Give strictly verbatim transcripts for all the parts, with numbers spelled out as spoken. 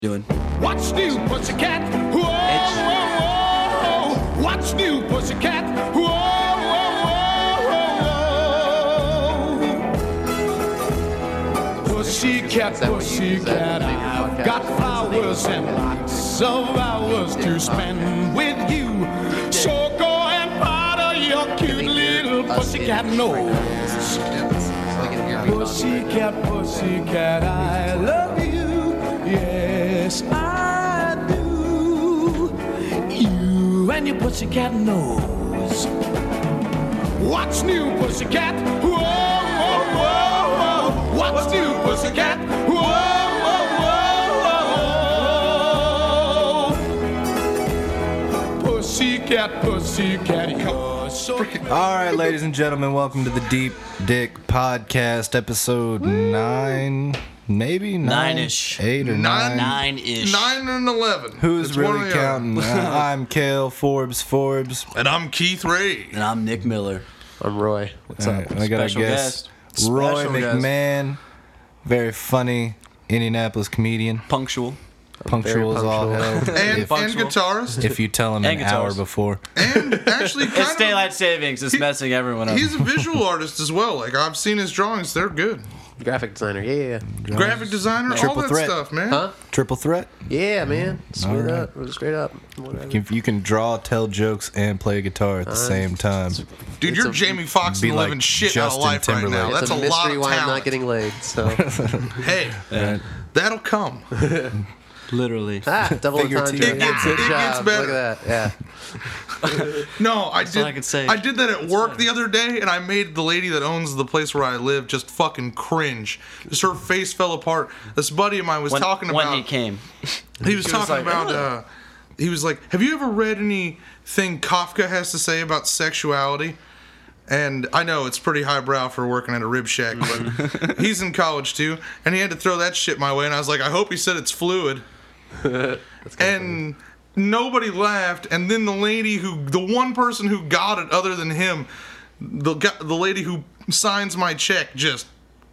Doing. What's new, pussycat? Whoa, whoa, whoa. What's new, pussycat? Whoa, whoa, whoa, whoa. Pussycat, pussycat, I've got flowers and lots of hours to spend with you. So go and powder your cute little pussycat nose. Pussycat, pussycat, I love you. Yes, I do. You and your pussycat nose. What's new, pussycat? Whoa, whoa, whoa, whoa. What's new, pussycat? Whoa, whoa, whoa, whoa. Pussycat, pussycat, you're so... All right, ladies and gentlemen, welcome to the Deep Dick Podcast, episode nine, maybe nine, Nine-ish. eight or nine, Nine-ish. Nine and eleven. Who's It's one really or the other. counting? uh, I'm Kale Forbes Forbes. And I'm Keith Ray. And I'm Nick Miller. I'm Roy. What's All up? right, and I got a Special guest, guest. Roy Special guest. McMahon, very funny Indianapolis comedian, Punctual. punctual as all hell. And, and Punctual. guitarist. If you tell him an And hour guitarist. before, And actually It's kind daylight savings. It's He- messing everyone up. of, he's a visual artist as well. Like, I've seen his drawings. They're good. Graphic designer. Yeah. Graphic designer, all Triple that threat. stuff, man. Huh? triple threat. Yeah, man. Straight All right. up. Straight up. Whatever. If you can draw, tell jokes, and play guitar at the same time, Dude, It's you're a- Jamie Foxx be and like living shit out of Justin life right now. Timberlake. That's it's a, a lot mystery of why I'm talent. not getting laid. So Hey, that'll come. Literally. ah, double Figurative. entendre. It gets- Good it gets job. better. Look at that. Yeah. No, I did. all I could say. I did that at work the other day, and I made the lady that owns the place where I live just fucking cringe. Just her face fell apart. This buddy of mine was When, talking when about. he came. He was He was talking like, about. Uh, he was like, "Have you ever read anything Kafka has to say about sexuality?" And I know it's pretty highbrow for working at a rib shack, but he's in college too, and he had to throw that shit my way. And I was like, "I hope he said it's fluid." And nobody laughed. And then the lady who, the one person who got it, other than him, the gu- the lady who signs my check, just.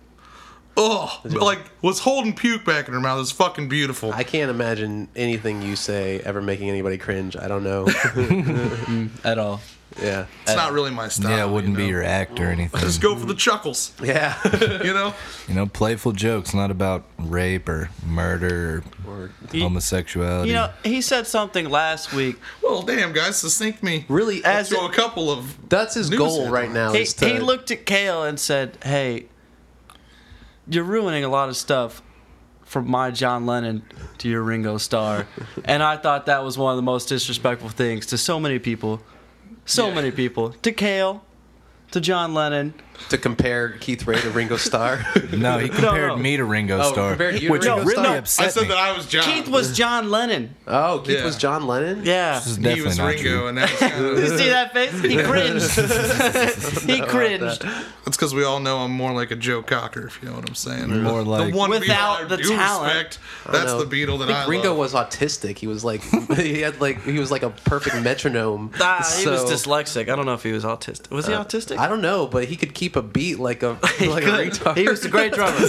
Oh, like was holding puke back in her mouth. It's fucking beautiful. I can't imagine anything you say ever making anybody cringe. I don't know. At all. yeah. It's not really my style. yeah, it wouldn't you know? be your act or anything. Just go for the chuckles, Yeah. you know? You know, playful jokes, not about rape or murder or homosexuality. You know, he said something last week. Well, damn, guys, succinct me really, As to a couple of. that's his news goal headlines. right now. He, is to, he looked at Kale and said, "Hey, you're ruining a lot of stuff from my John Lennon to your Ringo Starr." And I thought that was one of the most disrespectful things to so many people. So Yeah. many people. To Kale, to John Lennon. to compare Keith Ray to Ringo Starr. No, he compared no. me to Ringo Oh, Starr, compared you to which Ringo really Starr? upset I said me. that I was John. Keith was John Lennon. Oh, Keith Yeah. was John Lennon. Yeah. This is He definitely was not Ringo, true. and that was kind You of. see that face? He cringed. he cringed. That's because we all know I'm more like a Joe Cocker, if you know what I'm saying. More like- the one Without Beatle I the do talent. respect. I don't That's know. the Beatle that I I, think Ringo love. was autistic. He was like he had like he was like a perfect metronome. Ah, he was So- dyslexic. I don't know if he was autistic. Was he autistic? I don't know, but he could keep a beat like a He like could. a retard. He was a great drummer.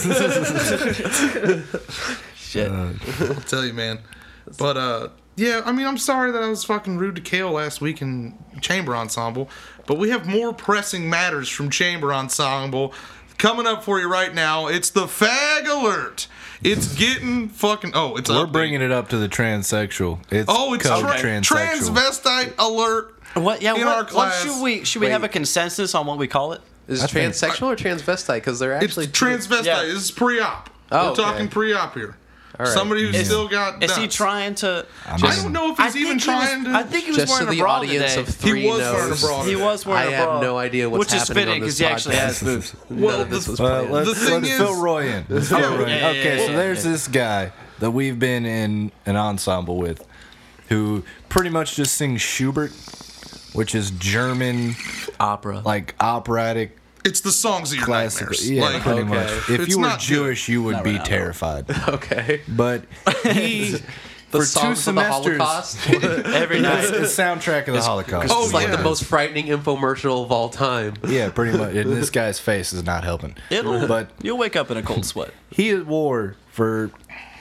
Shit. I'll tell you, man. But uh, yeah, I mean, I'm sorry that I was fucking rude to Kale last week in Chamber Ensemble, but we have more pressing matters from Chamber Ensemble coming up for you right now. It's the Fag Alert. It's getting fucking. Oh, it's We're updated. bringing it up to the transsexual. It's Oh, it's code tra- transsexual. transvestite alert. What? Yeah. In What, our what class- should we? Should we Wait. have a consensus on what we call it? Is I it think- transsexual or transvestite? Because they're It's actually transvestite. Yeah. This is pre-op. Oh, We're okay. talking pre-op here. All right. Somebody who's Is- still got. Is he nuts. trying to? I don't know if he's I even think he was- trying to. I think he was just wearing to a the bra audience today. of three He was knows. wearing a bra. He was I wearing a bra. have no idea what's which is happening fitting on because this he actually podcast. has boobs. None Well, of this the- was Well, planned. let's, The thing let's is- fill Roy in. Let's fill Yeah, Roy in. yeah, yeah, Okay, yeah, so yeah, there's yeah. this guy that we've been in an ensemble with who pretty much just sings Schubert, which is German, Opera. like operatic It's the songs of your classic. nightmares. Yeah, Like, pretty okay. much. If It's you were not good. Jewish, you would Not be right now. terrified. Okay. But he, The for two songs of the semesters, Holocaust. Every it's night. the soundtrack of the Holocaust. Oh, It's like yeah. the most frightening infomercial of all time. Yeah, pretty much. And this guy's face is not helping. It'll. But You'll wake up in a cold sweat. he wore for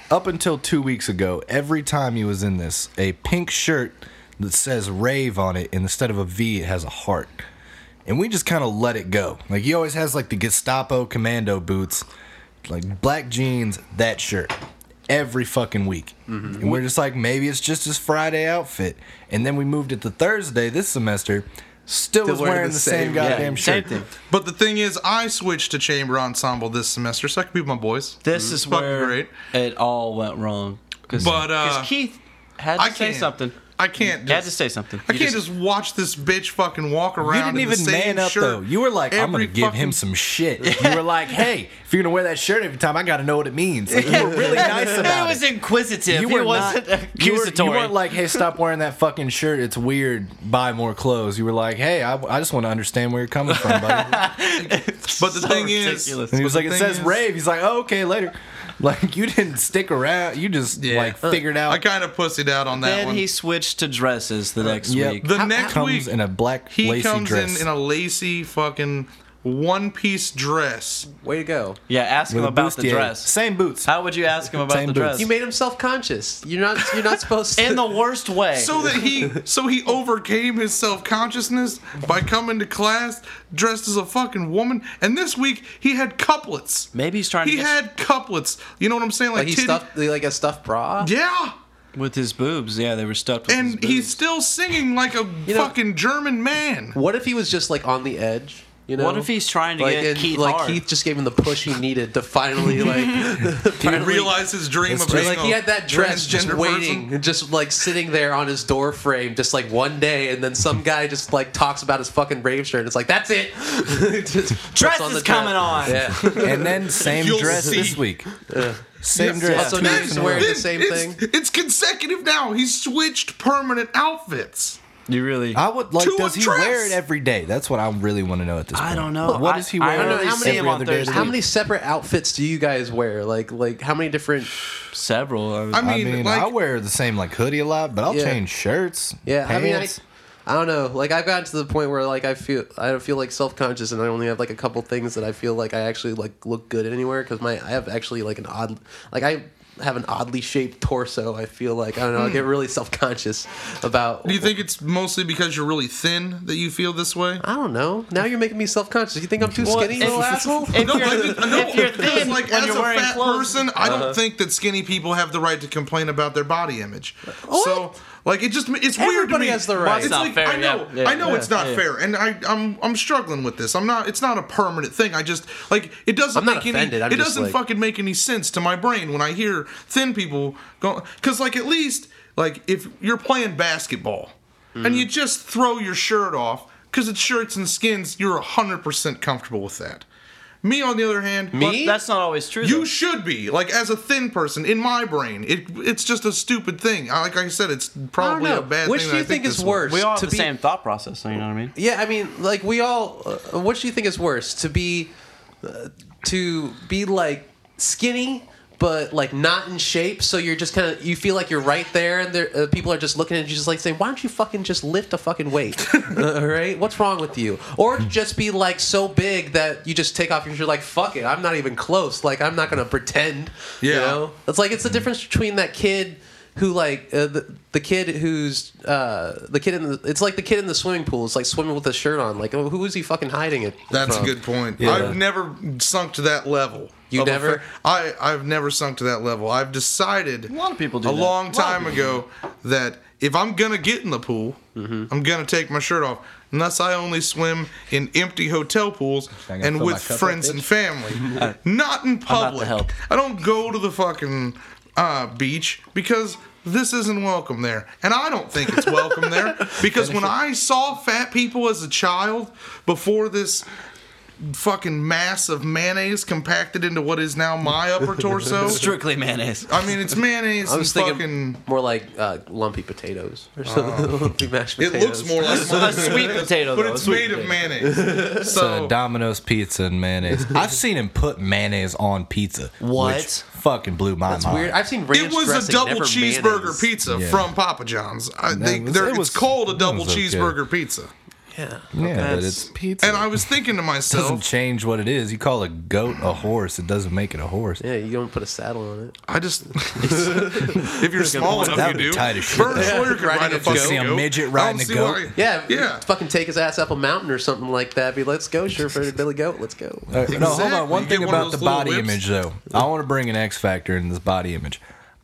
up until two weeks ago, every time he was in this, a pink shirt that says rave on it, and instead of a V, it has a heart. And we just kind of let it go. Like, he always has, like, the Gestapo commando boots, like, black jeans, that shirt. Every fucking week. Mm-hmm. And we're just like, maybe it's just his Friday outfit. And then we moved it to Thursday this semester. Still, Still was wearing, wearing the, the same, same goddamn yeah, shirt. Same thing. But the thing is, I switched to chamber ensemble this semester, so I can be with my boys. This mm-hmm. is Fucking where great. It all went wrong. Cause, but uh, Keith had to I say something. I can't. Just, you had to say something. I you can't just, just watch this bitch fucking walk around. You didn't even in the same man up shirt though. You were like, I'm gonna give fucking... him some shit. You were like, hey, if you're gonna wear that shirt every time, I gotta know what it means. Like, you were really nice about it. He was inquisitive. You he were wasn't not, accusatory. You, were, you weren't like, hey, stop wearing that fucking shirt. It's weird. Buy more clothes. You were like, hey, I, I just want to understand where you're coming from, buddy. But the so thing ridiculous. is, and he was like, it says is, rave. He's like, oh, okay, later. Like, you didn't stick around. You just, yeah. like, figured out. I kind of pussied out on that then one. Then he switched to dresses the next yep. week. The how, next comes week, in a black he lacy comes dress. in in a lacy fucking one-piece dress. Way to go. Yeah, ask him With about the bustier. dress. Same boots. How would you ask him about Same the boots. dress? You made him self-conscious. You're not You're not supposed to. In the worst way. So that he so he overcame his self-consciousness by coming to class dressed as a fucking woman. And this week he had couplets. Maybe he's trying to He get had couplets. You know what I'm saying? Like, Like, he titty- stuffed, like a stuffed bra? Yeah. with his boobs. Yeah, they were stuffed with his And boobs. he's still singing like a You know- fucking German man. What if he was just, like, on the edge? You know? What if he's trying to like, get and, Keith like hard? Keith just gave him the push he needed to finally like He finally, realized his dream of Right, being like he had that a dress just transgender waiting, person. just like sitting there on his door frame, just like one day, and then some guy just like talks about his fucking rave shirt. And it's like that's it. Just Dress puts on is the coming dress. on. Yeah. And then same You'll dress see. this week. Yeah. Same Yes. dress. Also, two now weeks he's in a wearing row. the same it's, thing. It's consecutive now. He's switched permanent outfits. You really? I would like. To Does a he dress. wear it every day? That's what I really want to know at this point. I don't know. What I- does he I wear? don't know. How many- see him every on other day of the Thursday. How week? many separate outfits do you guys wear? Like, like how many different? Several. I, I I mean, mean, like, I wear the same like hoodie a lot, but I'll Yeah. change shirts. Yeah, pants. I mean, I, I don't know. Like, I've gotten to the point where like I feel I don't feel like self conscious, and I only have like a couple things that I feel like I actually like look good anywhere because my I have actually like an odd like I. have an oddly shaped torso. I feel like I don't know. I get really self conscious about. do you think it's mostly because you're really thin that you feel this way? I don't know. Now you're making me self conscious. You think I'm too Well, skinny, if- little asshole? if No, you're, I didn't- no, if you're because, thin like when as you're a wearing fat clothes, person, I don't think that skinny people have the right to complain about their body image. So, like, it just it's weird to Everybody me. has the right. It's It's not like, fair, I know, yeah, yeah, I know yeah, it's not yeah. fair, and I I'm I'm struggling with this. I'm not. It's not a permanent thing. I just like it doesn't I'm not make offended, any. I'm it just doesn't like- fucking make any sense to my brain when I hear thin people go. Because like at least like if you're playing basketball and you just throw your shirt off because it's shirts and skins, you're one hundred percent comfortable with that. Me, on the other hand, Me? But that's not always true. you though. should be like as a thin person in my brain. It it's just a stupid thing. I- Like I said, it's probably I a don't know. bad Which thing. do that you I think this is way. worse? We all have to the be- same thought process. So you know what I mean? Yeah, I mean, like we all. Uh, what do you think is worse? To be, uh, to be like skinny, but like not in shape. So you're just kind of you feel like you're right there, and there, uh, people are just looking at you, just like saying, "Why don't you fucking just lift a fucking weight?" uh, right? What's wrong with you? Or just be like so big that you just take off your shirt, like fuck it, I'm not even close. Like I'm not gonna pretend. You Yeah. know, it's like it's the difference between that kid. Who like uh, the the kid who's uh, the kid in the it's like the kid in the swimming pool. It's like swimming with a shirt on. Like who is he fucking hiding it? That's from? a good point. Yeah. I've never sunk to that level. You of a never? fa- I I've never sunk to that level. I've decided A lot of people do a that. long A lot of time ago that if I'm gonna get in the pool, Mm-hmm. I'm gonna take my shirt off. Unless I only swim in empty hotel pools I gotta and fill with my cup up, friends bitch? and family, not in to public. help. I don't go to the fucking uh, beach because this isn't welcome there. And I don't think it's welcome there because when I saw fat people as a child before this fucking mass of mayonnaise compacted into what is now my upper torso. Strictly mayonnaise. I mean, it's mayonnaise I and was thinking fucking... more like uh, lumpy potatoes or something. lumpy mashed It potatoes. looks more like A sweet potato, but though. it's a sweet made of potato. mayonnaise. So So Domino's pizza and mayonnaise. I've seen him put mayonnaise on pizza. What? Which fucking blew my That's mind. weird. I've seen ranch it was a dressing, double never cheeseburger mayonnaise. pizza Yeah. from Papa John's. I, they, was- they're- it was- it's called a it double was okay. cheeseburger pizza. Yeah. Yeah, but That's- it's pizza. And I was thinking to It doesn't myself, change what it is. You call a goat a horse, it doesn't make it a horse. Yeah, you don't put a saddle on it. I just if you're small enough, That'd you be do. tight as shit, Bert though. Schroeder could Riding ride a a fucking goat. See a goat. midget I don't riding a see goat? why- Yeah, Yeah. Fucking take his ass up a mountain or something like that. Be let's go, sure for Billy Goat, let's go. Uh, No, hold Exactly. on. One You thing get one of about the those little body whips. image, though. I want to bring an X factor in this body image.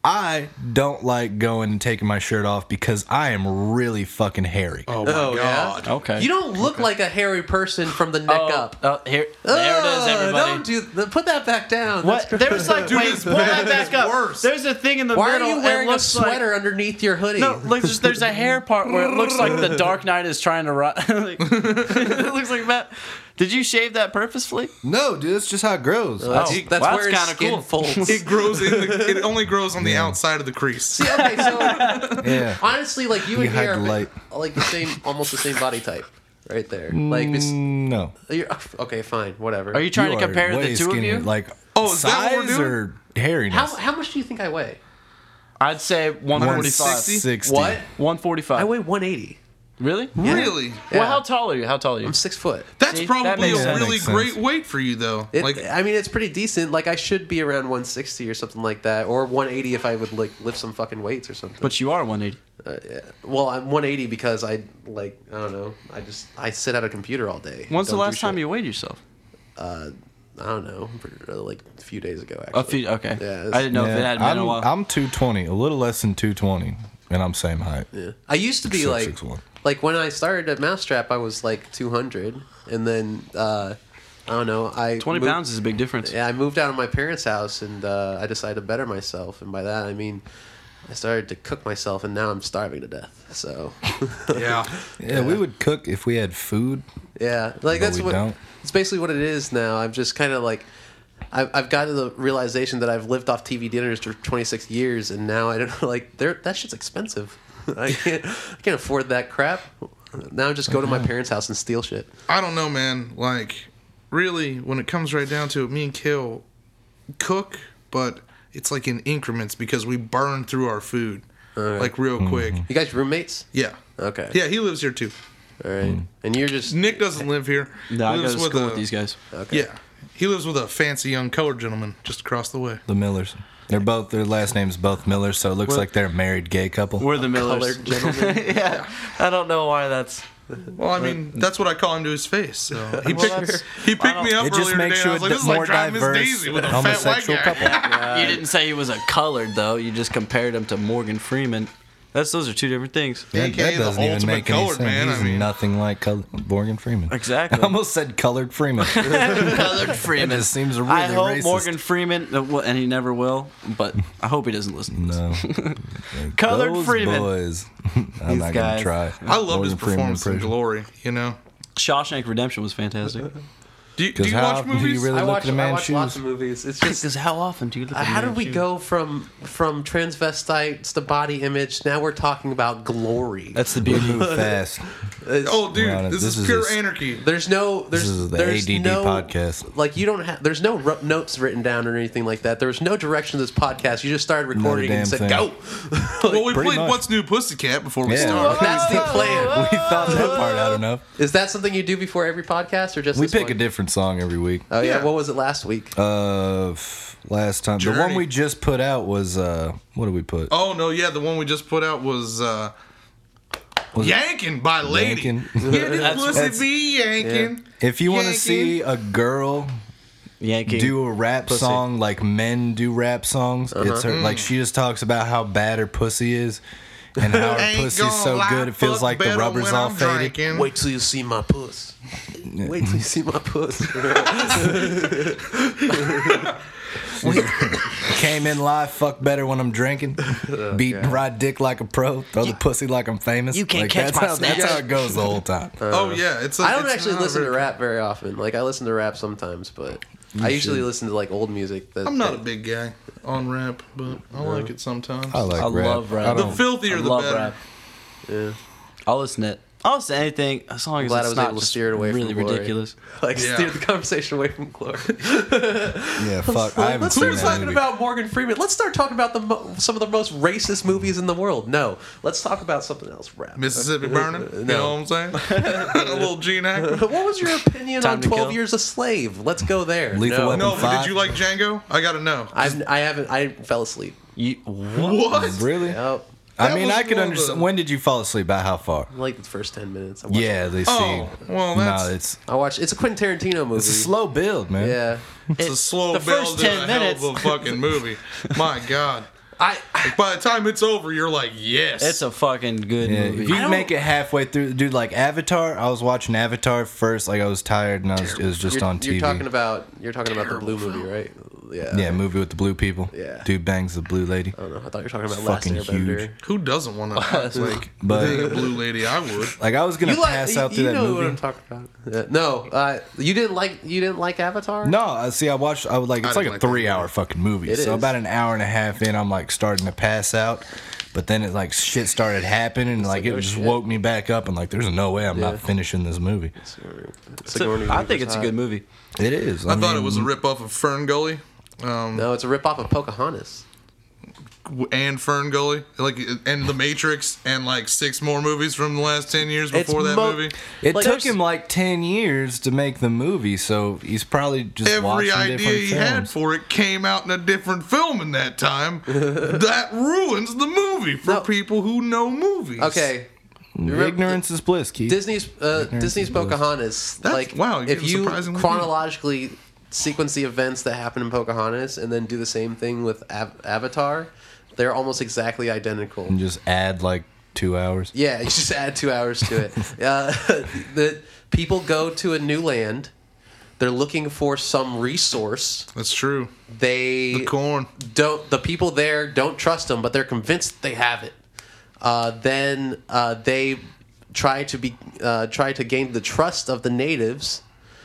I don't like going and taking my shirt off because I am really fucking hairy. Oh my Oh, god. yeah? Okay. You don't look like a hairy person from the neck oh, up. oh, here, there it is, Ugh, everybody. Don't do th- put that back down. What? That's There's like, Dude, wait, it's pull that bad. back up. Worse. There's a thing in the Why middle. are you and wearing it a looks sweater Like, underneath your hoodie? no, look, there's, there's a hair part where it looks like the Dark Knight is trying to run. Like, it looks like that. Did you shave that purposefully? No, dude, that's just how it grows. that's, Oh, that's well, where that's his kinda skin cool. folds. It grows in the. It only grows on the outside of the crease. See, okay, so Yeah. honestly, like you You and me hide are the light. like the same, almost the same body type, right there. Like, it's, Mm, no. you're, okay, fine, whatever. Are you trying You to are compare way the two skinnier. of you? Like, Oh, is that what we're size doing? or hairiness? how how much do you think I weigh? I'd say one forty-five. one sixty? What? one forty-five. I weigh one eighty. Really? Really? Well, Yeah. how tall are you? How tall are you? I'm six foot. That's See, probably that makes a sense. really Makes sense. great weight for you, though. It, like, I mean, it's pretty decent. Like, I should be around one sixty or something like that, or one eighty if I would like lift some fucking weights or something. But you are one eighty. Uh, yeah. Well, I'm one eighty because I like I don't know. I just I sit at a computer all day. When's the Don't do last time shit. you weighed yourself? Uh, I don't know. For, uh, like a few days ago, actually. A few. Okay. Yeah, I it's- didn't know if it Yeah, had been I'm, a while. I'm two twenty, a little less than two twenty, and I'm same height. Yeah. I used to be Six, like six, one. like when I started at Mousetrap, I was like two hundred, and then uh, I don't know. I Twenty moved- pounds is a big difference. Yeah, I moved out of my parents' house, and uh, I decided to better myself, and by that I mean I started to cook myself, and now I'm starving to death. So yeah. Yeah, we would cook if we had food. yeah, like But that's we what don't. it's basically what it is now. I'm just kind of like. I've, I've got to the realization that I've lived off T V dinners for twenty-six years, and now I don't like they're, that shit's expensive. I can't I can't afford that crap. Now I just go to my parents' house and steal shit. I don't know, man. Like, really, when it comes right down to it, me and Kale cook, but it's like in increments because we burn through our food, like real quick. You guys roommates? Yeah. Okay. Yeah, he lives here too. All right. And you're just Nick doesn't live here. No, I He go lives to school a- with these guys. okay. Yeah. He lives with a fancy young colored gentleman just across the way. The Millers. They're both, their last name's both Millers, so it looks like they're a married gay couple. We're the Millers. Colored gentleman. yeah. I don't know why that's. Well, I mean, that's what I call him to his face. So he Well, picked, that's- he picked me up It just earlier makes today. you I a was like, d- this is more like driving Miss diverse Daisy with a fat white homosexual guy. couple. You didn't say he was a colored though. You just compared him to Morgan Freeman. That's those are two different things. That, A K A that the doesn't even ultimate make any colored sense. man, He's I mean. nothing like color, Morgan Freeman. Exactly. I almost said colored Freeman. Colored Freeman. It just seems really I hope racist. Morgan Freeman, uh, well, and he never will, but I hope he doesn't listen to this. No. Colored Those Freeman. boys. I'm These not going guys. to try. I loved Morgan his Freeman performance in impression. Glory, you know? Shawshank Redemption was fantastic. Do you, do Because you how watch often do you movies? really I look watch at a I man's watch lots shoes? of movies. It's just Because how often do you look Uh, at a how did man's we shoes? go from from transvestites to body image? Now we're talking about glory. That's the We beauty. move fast. It's- Oh, dude, Well, this, this is is pure a- anarchy. there's no there's This is the there's A D D no, podcast. Like you don't have there's no ro- notes written down or anything like that. There was no direction to this podcast. You just started recording and damn said thing. go. Well, we Pretty played much. What's New Pussycat before we Yeah. started. That's the plan. We thought that part out enough. Is that something you do before every podcast or just We this pick one? a different song every week. Oh yeah. Yeah. What was it last week? Uh, f- last time the one Journey. we just put out was uh, what did we put? Oh, no, yeah, the one we just put out was uh, Was it Yanking by Lady. Yankin'? Yeah, this That's- pussy that's- be yanking. If you want to Yanking. see a girl Yankee. do a rap Pussy. song like men do rap songs, it's her like she just talks about how bad her pussy is and how her Ain't pussy's gonna so lie, good it feels fuck like the better rubber's when all I'm faded. drinking. Wait till you see my puss. Wait till you see my puss. Came in live, fuck better when I'm drinking. Beat ride dick like a pro, throw the pussy like I'm famous. you can't Like, catch that's my how, snatch. That's how it goes the whole time. Oh, yeah. It's a, I don't it's actually not listen to very- rap very often. Like I listen to rap sometimes, but I usually listen to like old music. That, I'm not a that- big guy on rap, but I like it sometimes. I like I rap. love rap. I the don't- filthier I the love better. rap. Yeah. I'll listen to I'll say anything as long as glad I it's was not able to just steer it away from really Glory. ridiculous. Like Yeah. steer the conversation away from Glory. Yeah, fuck. I haven't Let's seen start that talking movie. about Morgan Freeman. Let's start talking about the mo- some of the most racist movies in the world. No, let's talk about something else. Rap. Mississippi Burning. You No. know what I'm saying? A little Gene Hackman. What was your opinion Time on to twelve Kill. Years a Slave? Let's go there. Lethal no, Weapon. No, but Five. did you like Django? I gotta know. I've, I haven't. I fell asleep. You, What? Really? Yep. I That mean, was I could one of understand. the- When did you fall asleep? About how far? Like the first ten minutes. I watched Yeah, they see. Oh, well, that's no, it's I watched. It's a Quentin Tarantino movie. it's a slow build, man. Yeah. it's a slow the build first to ten a minutes. hell of a fucking movie. My God. I. Like, by the time it's over, you're like, yes. it's a fucking good Yeah, movie. if you I don't- make it halfway through, dude, like Avatar, I was watching Avatar first, like I was tired and I was, it was just You're, on T V. you're talking about. You're talking about the blue movie, right? Yeah. yeah, movie with the blue people. Yeah. Dude bangs the blue lady. I don't know. I thought you were talking about It's Last fucking Airbender. huge. Who doesn't want to like But- being a blue lady? I would. Like I was gonna You like? pass You, out through you that know what movie. I'm talking about. Yeah. No, uh, you didn't like. You didn't like Avatar. No, I see. I watched. I was like, it's I like didn't a like that three-hour movie. fucking movie. It so is. about an hour and a half in, I'm like starting to pass out. But then it like shit started happening, and like, like, it oh, just shit. woke me back up. And like, there's no way I'm Yeah. not finishing this movie. It's a- I think it's a good movie. It is. I, thought it mean, was a rip off of Fern Gully. Um, No, it's a ripoff of Pocahontas. and Fern Gully, like, and The Matrix, and like six more movies from the last ten years It's before that mo- movie. It Like, took there's- him like ten years to make the movie, so he's probably just Every watching idea different he films. had for it came out in a different film in that time. That ruins the movie for No. people who know movies. Okay. Remember- Ignorance is bliss, Keith. Disney's uh, Disney's is bliss. Pocahontas. That's- like, wow, you if get you surprisingly chronologically sequence the events that happen in Pocahontas and then do the same thing with Av- Avatar, they're almost exactly identical. And just add like two hours. Yeah, you just add two hours to it. Uh, the people go to a new land. They're looking for some resource. That's true. They The corn. don't. The people there don't trust them, but they're convinced they have it. Uh, then uh, they try to be uh, try to gain the trust of the natives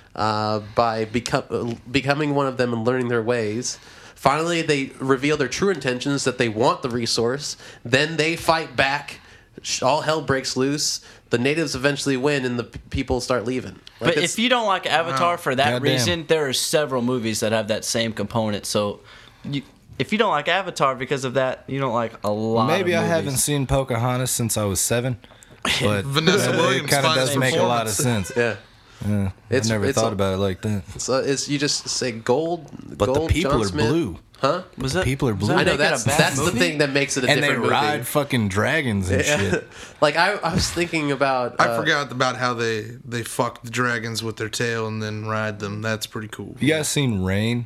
uh, by become, becoming one of them and learning their ways. Finally, they reveal their true intentions that they want the resource. Then they fight back. All hell breaks loose. The natives eventually win, and the p- people start leaving. Like But it's- if you don't like Avatar for that Goddamn. reason, there are several movies that have that same component. So, you, if you don't like Avatar because of that, you don't like a lot. Maybe of I movies. haven't seen Pocahontas since I was seven, but Vanessa uh, Williams it kind of finest does make a lot of performance. sense. yeah, Yeah, It's- I never it's thought a- about it like that. so it's you just say gold. But gold, the people John are Smith. blue, huh? Was that, people are was blue. that I know making a that's bad that's the movie? thing that makes it a and they different ride movie. fucking dragons and shit. Like I, I was thinking about. I uh, forgot about how they they fuck the dragons with their tail and then ride them. That's pretty cool. You guys seen Rain?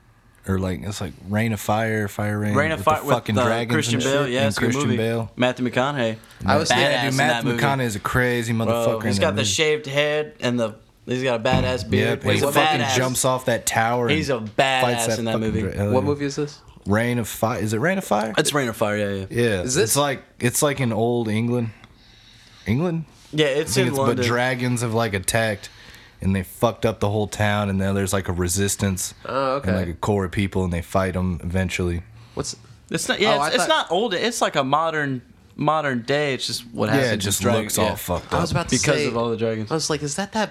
Or like it's like Rain of Fire, Fire Rain. Rain of with Fire the with fucking uh, dragons Christian and Bale. shit, Yeah, and it's a good Christian movie. Bale. Matthew McConaughey. I was Badass thinking- Yeah, dude, in that Matthew movie. McConaughey is a crazy motherfucker. Bro, he's in got that the movie. shaved head and the. He's got a badass Yeah, beard. and he's he a fucking badass. jumps off that tower. He's and a fights badass in that fucking movie. dra- hell What yeah. movie is this? Rain of Fire. Is it Rain of Fire? It's Rain of Fire. Yeah, yeah. Yeah, Is this- it's like it's like in old England. England? Yeah, I it's think in it's, London. but dragons have like attacked, and they fucked up the whole town. And then there's like a resistance. Oh, okay. And like a core of people, and they fight them eventually. What's It's not. Yeah, Oh, I it's, it's thought- not old. It's like a modern modern day. It's just what Yeah, happens. it with just dragons. looks all yeah. fucked I up. was about to because say of all the dragons. I was like, is that that?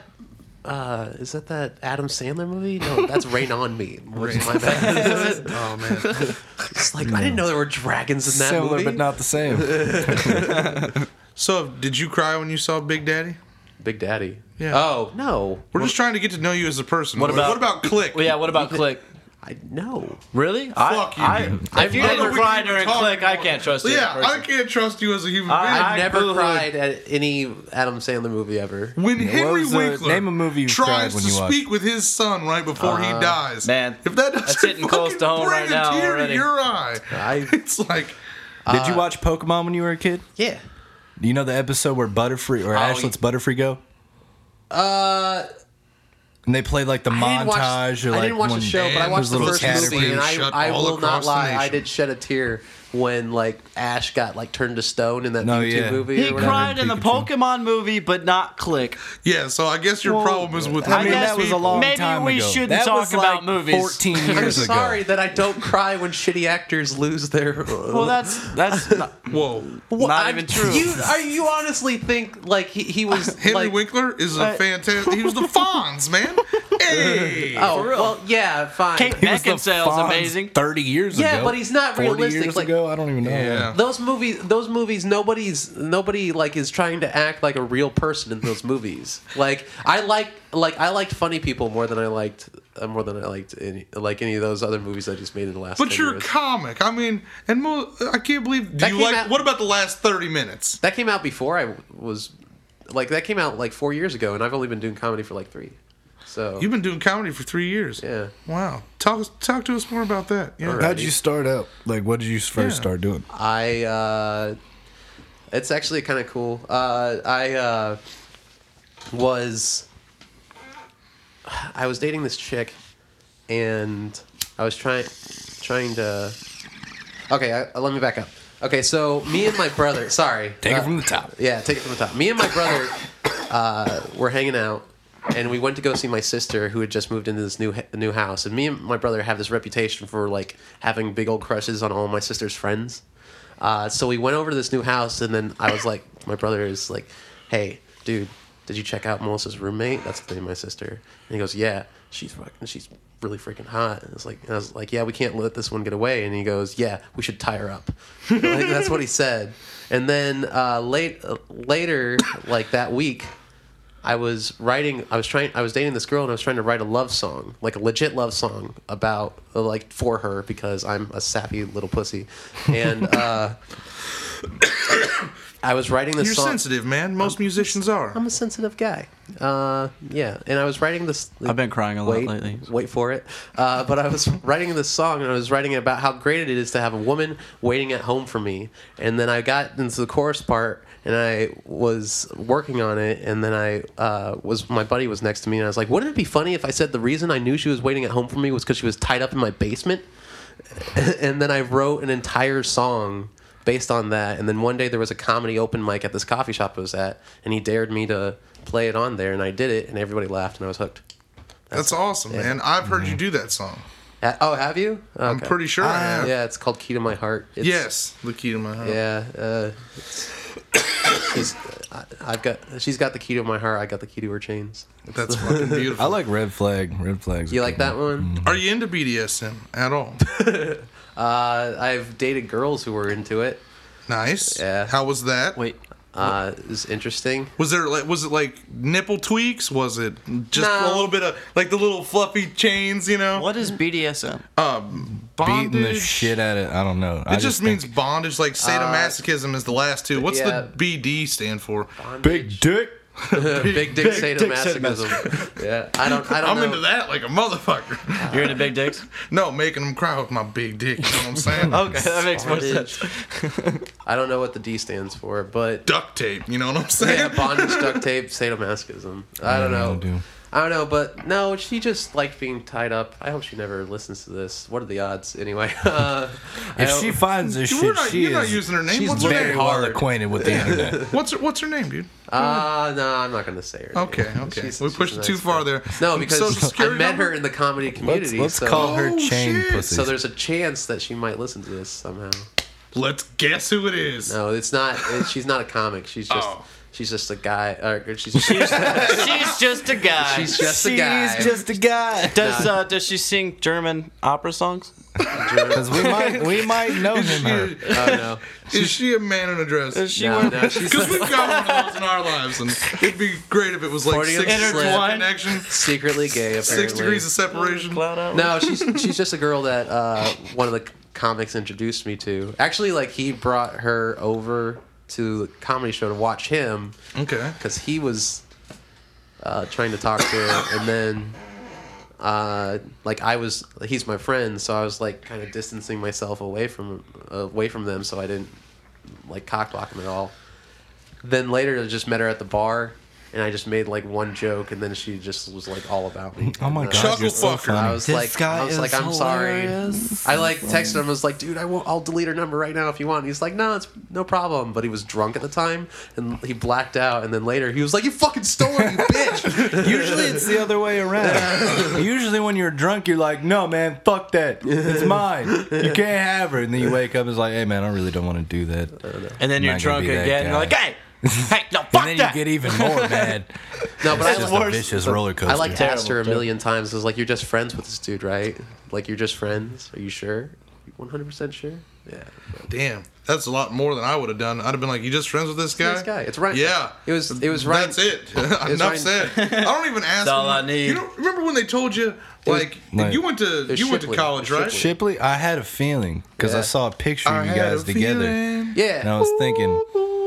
Uh, is that that Adam Sandler movie? No, that's Rain on Me. Which is my bad. Oh man. It's like I didn't know there were dragons in that Similar, movie. but not the same. So, did you cry when you saw Big Daddy? Big Daddy. Yeah. Oh no. We're just trying to get to know you as a person. What about- what about Click? Well, yeah. What about Click? I know. Really? Fuck you, I, dude. I, if you I don't know never what cried you were during talking Click, I about. can't trust you. as a Yeah, I person. can't trust you as a human I- being. I've never boo-hooed. cried at any Adam Sandler movie ever. When what Henry was the- Winkler name a movie you cried tries when to you watched? speak with his son right before he dies, man, if that that's doesn't hitting close fucking to home bring right a now tear already. to your eye, I it's like Did you watch Pokemon when you were a kid? yeah. Do you know the episode where Butterfree or Oh, Ash lets Butterfree go? Uh, And they played like the I didn't watch, montage or like I didn't watch when the show, but I And watched his the little first caterpillar movie, and I, shut I all will not across the lie, I nation. did shed a tear when like Ash got like turned to stone in that No, Mewtwo yeah. movie. He or whatever. cried in the Pikachu. Pokemon movie, but not Click. Yeah, so I guess your Well, problem is with I I mean, guess that was a people- long maybe time we ago. shouldn't that talk was about like movies. fourteen I'm years ago. sorry that I don't cry when shitty actors lose their. Well, that's that's not, Whoa. Well, not I- even true. You are you honestly think like he, he was Henry like, Winkler is a Uh, fantastic. He was the Fonz, man. Hey. Oh For real. well, yeah, fine. Kate He was the Beckinsale's Fonz amazing. Thirty years Yeah, ago. but he's not forty realistic, Years like- ago, I don't even know. Yeah. Those movies, those movies, nobody's nobody like is trying to act like a real person in those movies. Like I like, like I liked Funny People more than I liked, uh, more than I liked any, like any of those other movies I just made in the last. But ten you're a years. comic. I mean, and mo- I can't believe. Do That you came like? out- What about the last thirty minutes? That came out before I was, like that came out like four years ago, and I've only been doing comedy for like three. So You've been doing comedy for three years. yeah. Wow. Talk talk to us more about that. Yeah. All right. How'd you start out? Like, what did you first Yeah. start doing? I uh it's actually kind of cool. Uh I uh was I was dating this chick and I was trying trying to Okay, I, let me back up. Okay, so me and my brother, sorry. Take uh, it from the top. Yeah, take it from the top. Me and my brother uh, were hanging out, and we went to go see my sister, who had just moved into this new new house. And me and my brother have this reputation for like having big old crushes on all my sister's friends. Uh, so we went over to this new house, and then I was like, my brother is like, "Hey, dude, did you check out Melissa's roommate? That's the name of my sister." And he goes, "Yeah, she's fucking, she's really freaking hot." And it's like, and I was like, "Yeah, we can't let this one get away." And he goes, "Yeah, we should tie her up." Like, that's what he said. And then uh, late uh, later, like that week, I was writing. I was trying. I was dating this girl, and I was trying to write a love song, like a legit love song about, uh, like, for her because I'm a sappy little pussy, and uh, I was writing this You're song. sensitive, man. Most musicians are. I'm a sensitive guy. Uh, yeah, and I was writing this. I've been crying a lot wait, lately. Wait for it. Uh, but I was writing this song, and I was writing about how great it is to have a woman waiting at home for me. And then I got into the chorus part, and I was working on it. And then I uh, was my buddy was next to me, and I was like, "Wouldn't it be funny if I said the reason I knew she was waiting at home for me was because she was tied up in my basement?" And then I wrote an entire song based on that. And then one day there was a comedy open mic at this coffee shop I was at, and he dared me to play it on there, and I did it, and everybody laughed, and I was hooked. That's awesome, yeah. man. I've heard you do that song. Uh, oh, have you? I'm Okay. pretty sure I have. Yeah, it's called Key to My Heart. It's, Yes, the key to my heart. Yeah. Uh, it's, she's, I, I've got. She's got the key to my heart. I got the key to her chains. That's fucking beautiful. I like Red Flag. Red Flags. You like that one? Are you into B D S M at all? Uh, I've dated girls who were into it. Nice. Yeah. How was that? Wait, Uh, it was interesting. Was there like was it like nipple tweaks? Was it just No. a little bit of like the little fluffy chains? You know, what is B D S M? um, Beating the bondage. shit at it. I don't know. It just means bondage. Like sadomasochism is the last two. What's yeah. the B D stand for? big dick. Big dick dick sadomasochism. Yeah, I don't. I don't I'm know. into that like a motherfucker. You're into big dicks? No, making them cry with my big dick. You know what I'm saying? Okay, that makes more Bondage. sense. I don't know what the D stands for, but Duct tape. You know what I'm saying? yeah, bondage, duct tape, sadomasochism. I don't know. dude. I don't know, but no, she just liked being tied up. I hope she never listens to this. What are the odds, anyway? Uh, I If hope- she finds this We're shit, not, she you're not is using her name. she's What's her very name? well hard. acquainted with the internet. What's her, what's her name, dude? Uh, no, I'm not going to say her. Okay, name. okay. She's- we she's pushed a it nice too far girl. there. No, because Social I security met number? her in the comedy Let's, community. let's so, call her Oh, chain shit. pussy. So there's a chance that she might listen to this somehow. Let's guess who it is. No, it's not. It, she's not a comic. She's just. Oh. She's just a guy. Or she's. She's, She's just a guy. she's just a guy. She's just a guy. does uh, does she sing German opera songs? Because we might we might know him. Her. Oh no. Is she a man in a dress? Does she No, wear- no, she's Because we've got one of those in our lives, and it'd be great if it was like Freudian six slip. degrees of connection, secretly gay. Apparently. six degrees of separation. Cloud out? No, she's she's just a girl that uh, one of the comics introduced me to. Actually, like he brought her over to the comedy show to watch him Okay. because he was uh, trying to talk to her, and then uh, like I was, he's my friend, so I was like kind of distancing myself away from away from them, so I didn't like cock block him at all. Then later, I just met her at the bar, and I just made like one joke, and then she just was like all about me. Oh my And, uh, god, Chuckle you're so fucker. funny. I was This like, guy I was is like, I'm hilarious. sorry. I like texted him. I was like, dude, I won't, I'll delete her number right now if you want. He's like, no, it's no problem. But he was drunk at the time, and he blacked out. And then later, he was like, you fucking stole her, you bitch. Usually it's the other way around. Usually when you're drunk, you're like, no, man, fuck that. It's mine. You can't have her. And then you wake up and it's like, hey, man, I really don't want to do that. And then I'm you're not gonna drunk be that again. And you're guy. like, hey, hey, no, fuck And then that. you get even more mad. No, but It's I just was a vicious roller coaster. I like asked her a Terrible, million times. I was like, you're just friends with this dude, right? Like, you're just friends. Are you sure? one hundred percent sure? Yeah. Damn, that's a lot more than I would have done. I'd have been like, "You just friends with this guy?" This guy. It's right. Yeah, It was. It was right. That's it. Enough Ryan- said. I don't even ask. That's all them. I need. You know, remember when they told you, like, like- you went to was you went to Shipley. college, It was right? Shipley, I had a feeling because I Yeah. saw a picture I of you had guys a together. feeling. Yeah. And I was thinking,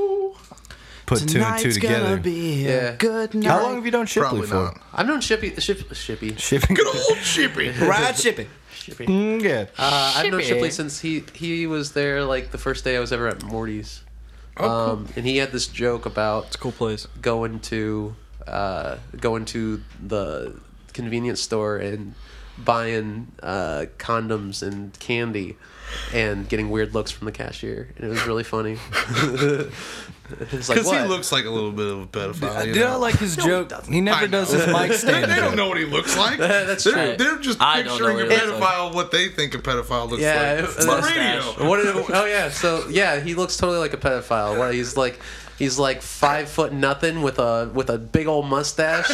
put two and two Tonight's gonna together. be Yeah. a good night. How long have you done Shipley Probably for? not. I've known Shippy. Ship, Shippy. Shipping. Good old Shippy. Ride Shippy. Shippy. Mm, yeah. Uh, I've known Shippy. Shipley since he he was there like the first day I was ever at Morty's. Oh, cool. Um, and he had this joke about It's a cool place. going to uh, going to the convenience store and buying uh, condoms and candy and getting weird looks from the cashier, and it was really funny. It's like, Because he what? looks like a little bit of a pedophile. You Did I know? like his joke? He never I does know. his mic stand. They don't joke. know what he looks like. That's they're, true. They're just I don't picturing know a what he looks pedophile, what they think a pedophile looks Yeah, like. it- It's the mustache. radio. What did it, oh yeah, so yeah, he looks totally like a pedophile. What he's like, he's like five foot nothing with a with a big old mustache.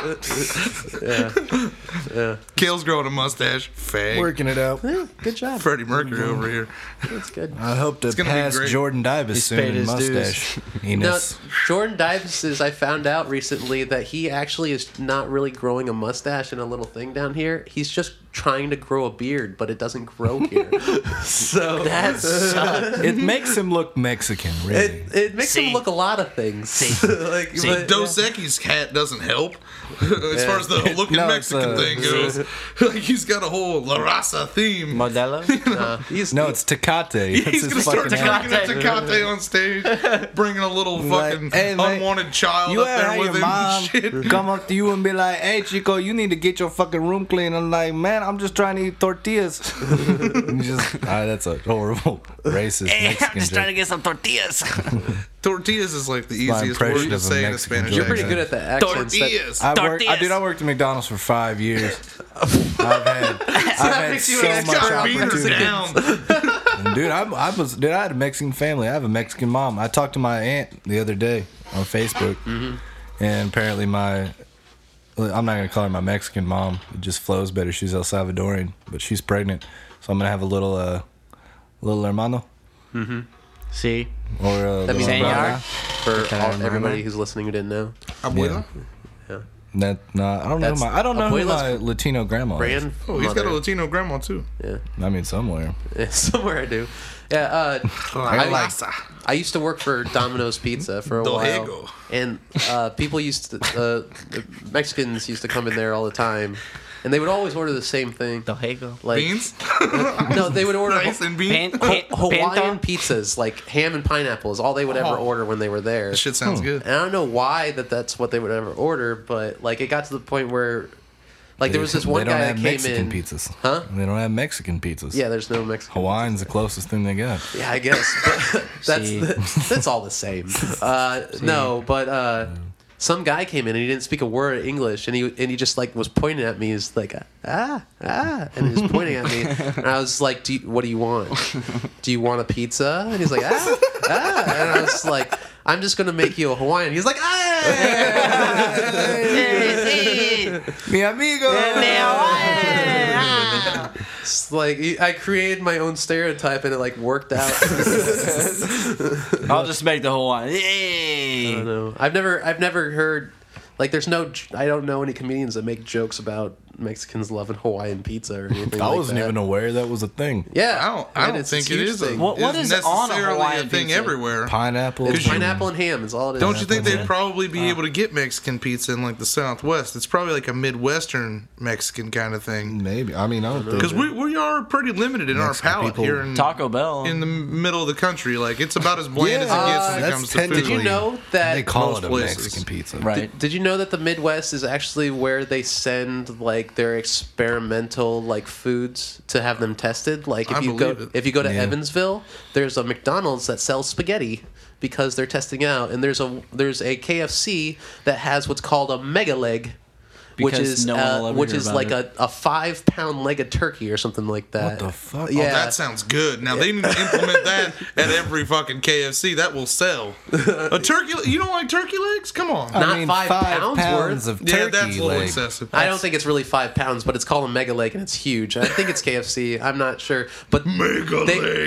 yeah, yeah. Kale's growing a mustache. Fag. Working it out. Yeah, good job. Freddie Mercury over here. That's good. I hope to gonna be pass great. Jordan Davis soon paid in his dues. mustache. Now, Enos. Jordan Davis is, I found out recently that he actually is not really growing a mustache and a little thing down here. He's just trying to grow a beard, but it doesn't grow here. so That sucks. It makes him look Mexican, really. it, it makes See? him look a lot of things. See? like, See? but- Dos Equis hat doesn't help as far as the looking No, it's, Mexican uh, thing goes. like he's got a whole La Raza theme. Modelo? Nah, he's, No, it's Tecate. That's He's his gonna start fucking Tecate. name. drinking a Tecate on stage, bringing a little Like, fucking hey, man, unwanted child You up ever there had with your him mom and shit. come up to you and be like, "Hey, Chico, you need to get your fucking room clean." I'm like, "Man, I'm just trying to eat tortillas." And you just, ah, that's a horrible racist Mexican joke. get some tortillas. Tortillas is like the my easiest word impression to of a say in a Mexican Spanish joke. you're pretty accent. good at the accents. That, Tortillas. I worked. I, Tortillas. dude, I worked at McDonald's for five years. I've had, I've had makes you so an much expert. Beat her opportunity. down. Dude, I, I was. Dude, I had a Mexican family. I have a Mexican mom. I talked to my aunt the other day on Facebook, Mm-hmm. and apparently my. I'm not gonna call her my Mexican mom. It just flows better. She's El Salvadorian, but she's pregnant, so I'm gonna have a little, uh, little hermano See? or a That means little Señor? brother. for Can I all, remember? everybody who's listening who didn't know. Abuela? That no, I don't know. That's- My, I don't know who Abuela's my Latino grandma is. Grand. Oh, he's got a Latino grandma too. Yeah. I mean, somewhere. Yeah, somewhere I do. Yeah, uh, I, like- I used to work for Domino's Pizza for a while, Dojego. and uh, people used to, uh, the Mexicans used to come in there all the time, and they would always order the same thing. Dojego. Like, Beans? no, they would order Rice and beans? Pan, pan, Hawaiian Panto? pizzas, like ham and pineapple, is all they would ever Oh. order when they were there. That shit sounds good. And I don't know why that that's what they would ever order, but like it got to the point where, like there was this one they don't guy have that came Mexican in. pizzas. Huh? They don't have Mexican pizzas. Yeah, there's no Mexican. Hawaiian's the closest thing they got. Yeah, I guess. But that's See. the, that's all the same. Uh, no, but uh, some guy came in and he didn't speak a word of English, and he and he just like was pointing at me. He's like ah ah, and he was pointing at me, and I was like, do you, what do you want? Do you want a pizza? And he's like ah ah, and I was like, I'm just gonna make you a Hawaiian. He's like ah. Mi amigo. It's like I created my own stereotype, and it like worked out. I'll just make the whole one. I Yay! don't know. I've never, I've never heard, like, there's no, I don't know any comedians that make jokes about Mexicans loving Hawaiian pizza or anything I like wasn't that. even aware that was a thing. Yeah, I don't. I and don't it's a think it huge is. A, thing. What- what is is on a necessarily Hawaiian a thing pizza? everywhere? Pineapple. It's pineapple and ham. Is all it is. Don't you think Yeah. they'd probably be able to get Mexican pizza in like the Southwest? It's probably like a Midwestern Mexican kind of thing. Maybe. I mean, I don't think. Because we we are pretty limited in Mexican our palate people- here in Taco Bell. in the middle of the country. Like it's about as bland as it Yeah, gets when it that's comes to food. Did you know that? They call most it a places. Mexican pizza. right. Did, did you know that the Midwest is actually where they send like their experimental like foods to have them tested? Like if I you go believe it. if you go to Yeah. Evansville, there's a McDonald's that sells spaghetti because they're testing out, and there's a there's a K F C that has what's called a mega leg. Which Because is no one will uh, ever which hear is about like it. a, a five pound leg of turkey or something like that. What the fuck? Yeah, Oh, that sounds good. Now they need to implement that at every fucking K F C. That will sell. A turkey. You don't like turkey legs? Come on. Not five pounds pounds worth? of yeah, turkey that's a little leg. excessive. I don't think it's really five pounds, but it's called a mega leg and it's huge. I think it's K F C. I'm not sure, but Mega they- leg.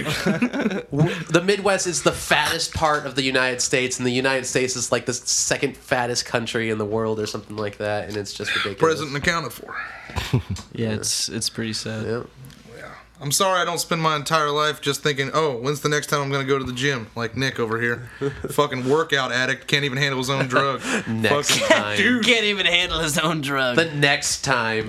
the Midwest is the fattest part of the United States, and the United States is like the second fattest country in the world, or something like that, and it's just ridiculous. Present and accounted for. Yeah, it's it's pretty sad. Yeah. I'm sorry I don't spend my entire life just thinking, oh, when's the next time I'm going to go to the gym? Like Nick over here. Fucking workout addict. Can't even handle his own drug. Next Fucking time. dude. Can't even handle his own drug. The next time,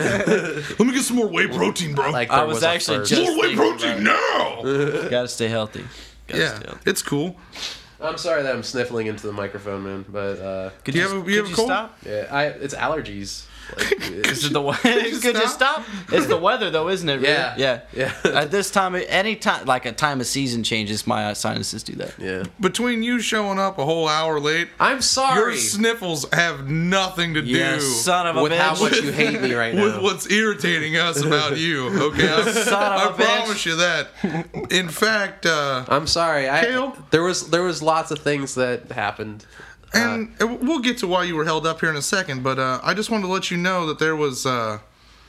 Let me get some more whey protein, bro. like I there was a actually first. just- more whey thinking protein now. Gotta stay healthy. Gotta Yeah, stay healthy. it's cool. I'm sorry that I'm sniffling into the microphone, man, but uh, Could Do you, you have a- could you have a you cold? stop? yeah, I it's allergies. Like, Is it the weather? you Could you stop? It's the weather, though, isn't it? really? Yeah. Yeah. Yeah. At this time, any time, like a time of season changes, my sinuses do that. yeah. Between you showing up a whole hour late, I'm your sorry sniffles have nothing to You do son of a with how bitch. much you hate me right with now. what's irritating us about you. Okay, I, Son of I a bitch. promise you that. In fact, uh, I'm sorry. I Kale? there was there was lots of things that happened. and uh, we'll get to why you were held up here in a second, but uh, I just wanted to let you know that there was, uh,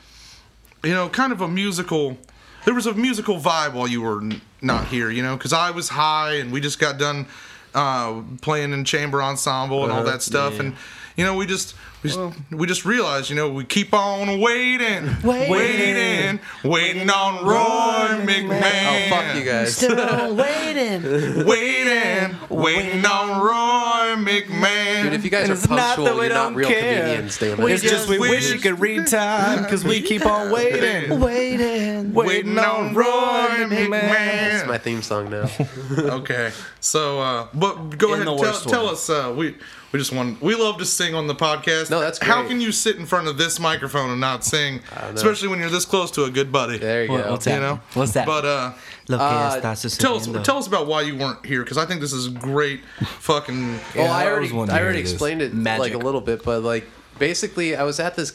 you know, kind of a musical. There was a musical vibe while you were n- not here, you know, because I was high and we just got done uh, playing in chamber ensemble and all that stuff, yeah. and you know, we just. We just, we just realized, you know, we keep on waiting, Waiting. waiting, waiting on Roy McMahon. Oh fuck you guys! Still waiting. Waiting, waiting on Roy McMahon. Dude, if you guys And are it's not punctual, that we you're not don't real care. comedians. Damn We it. It's just we wish- wish you could read time because we keep on waiting. Waiting. Waiting on Roy That's McMahon. my theme song now. Okay, so uh, but go In ahead, the tell, worst tell way. us. Uh, we we just want we love to sing on the podcast. No, that's How great. can you sit in front of this microphone and not sing, especially when you're this close to a good buddy? There you What- go. what's You that? know, What's that? But uh, Lo que Uh, estás tell us sucediendo. tell us about why you weren't here because I think this is great. Fucking Well, Yeah, I I already always wanted to I hear already this. explained it Magic. like a little bit, but like basically, I was at this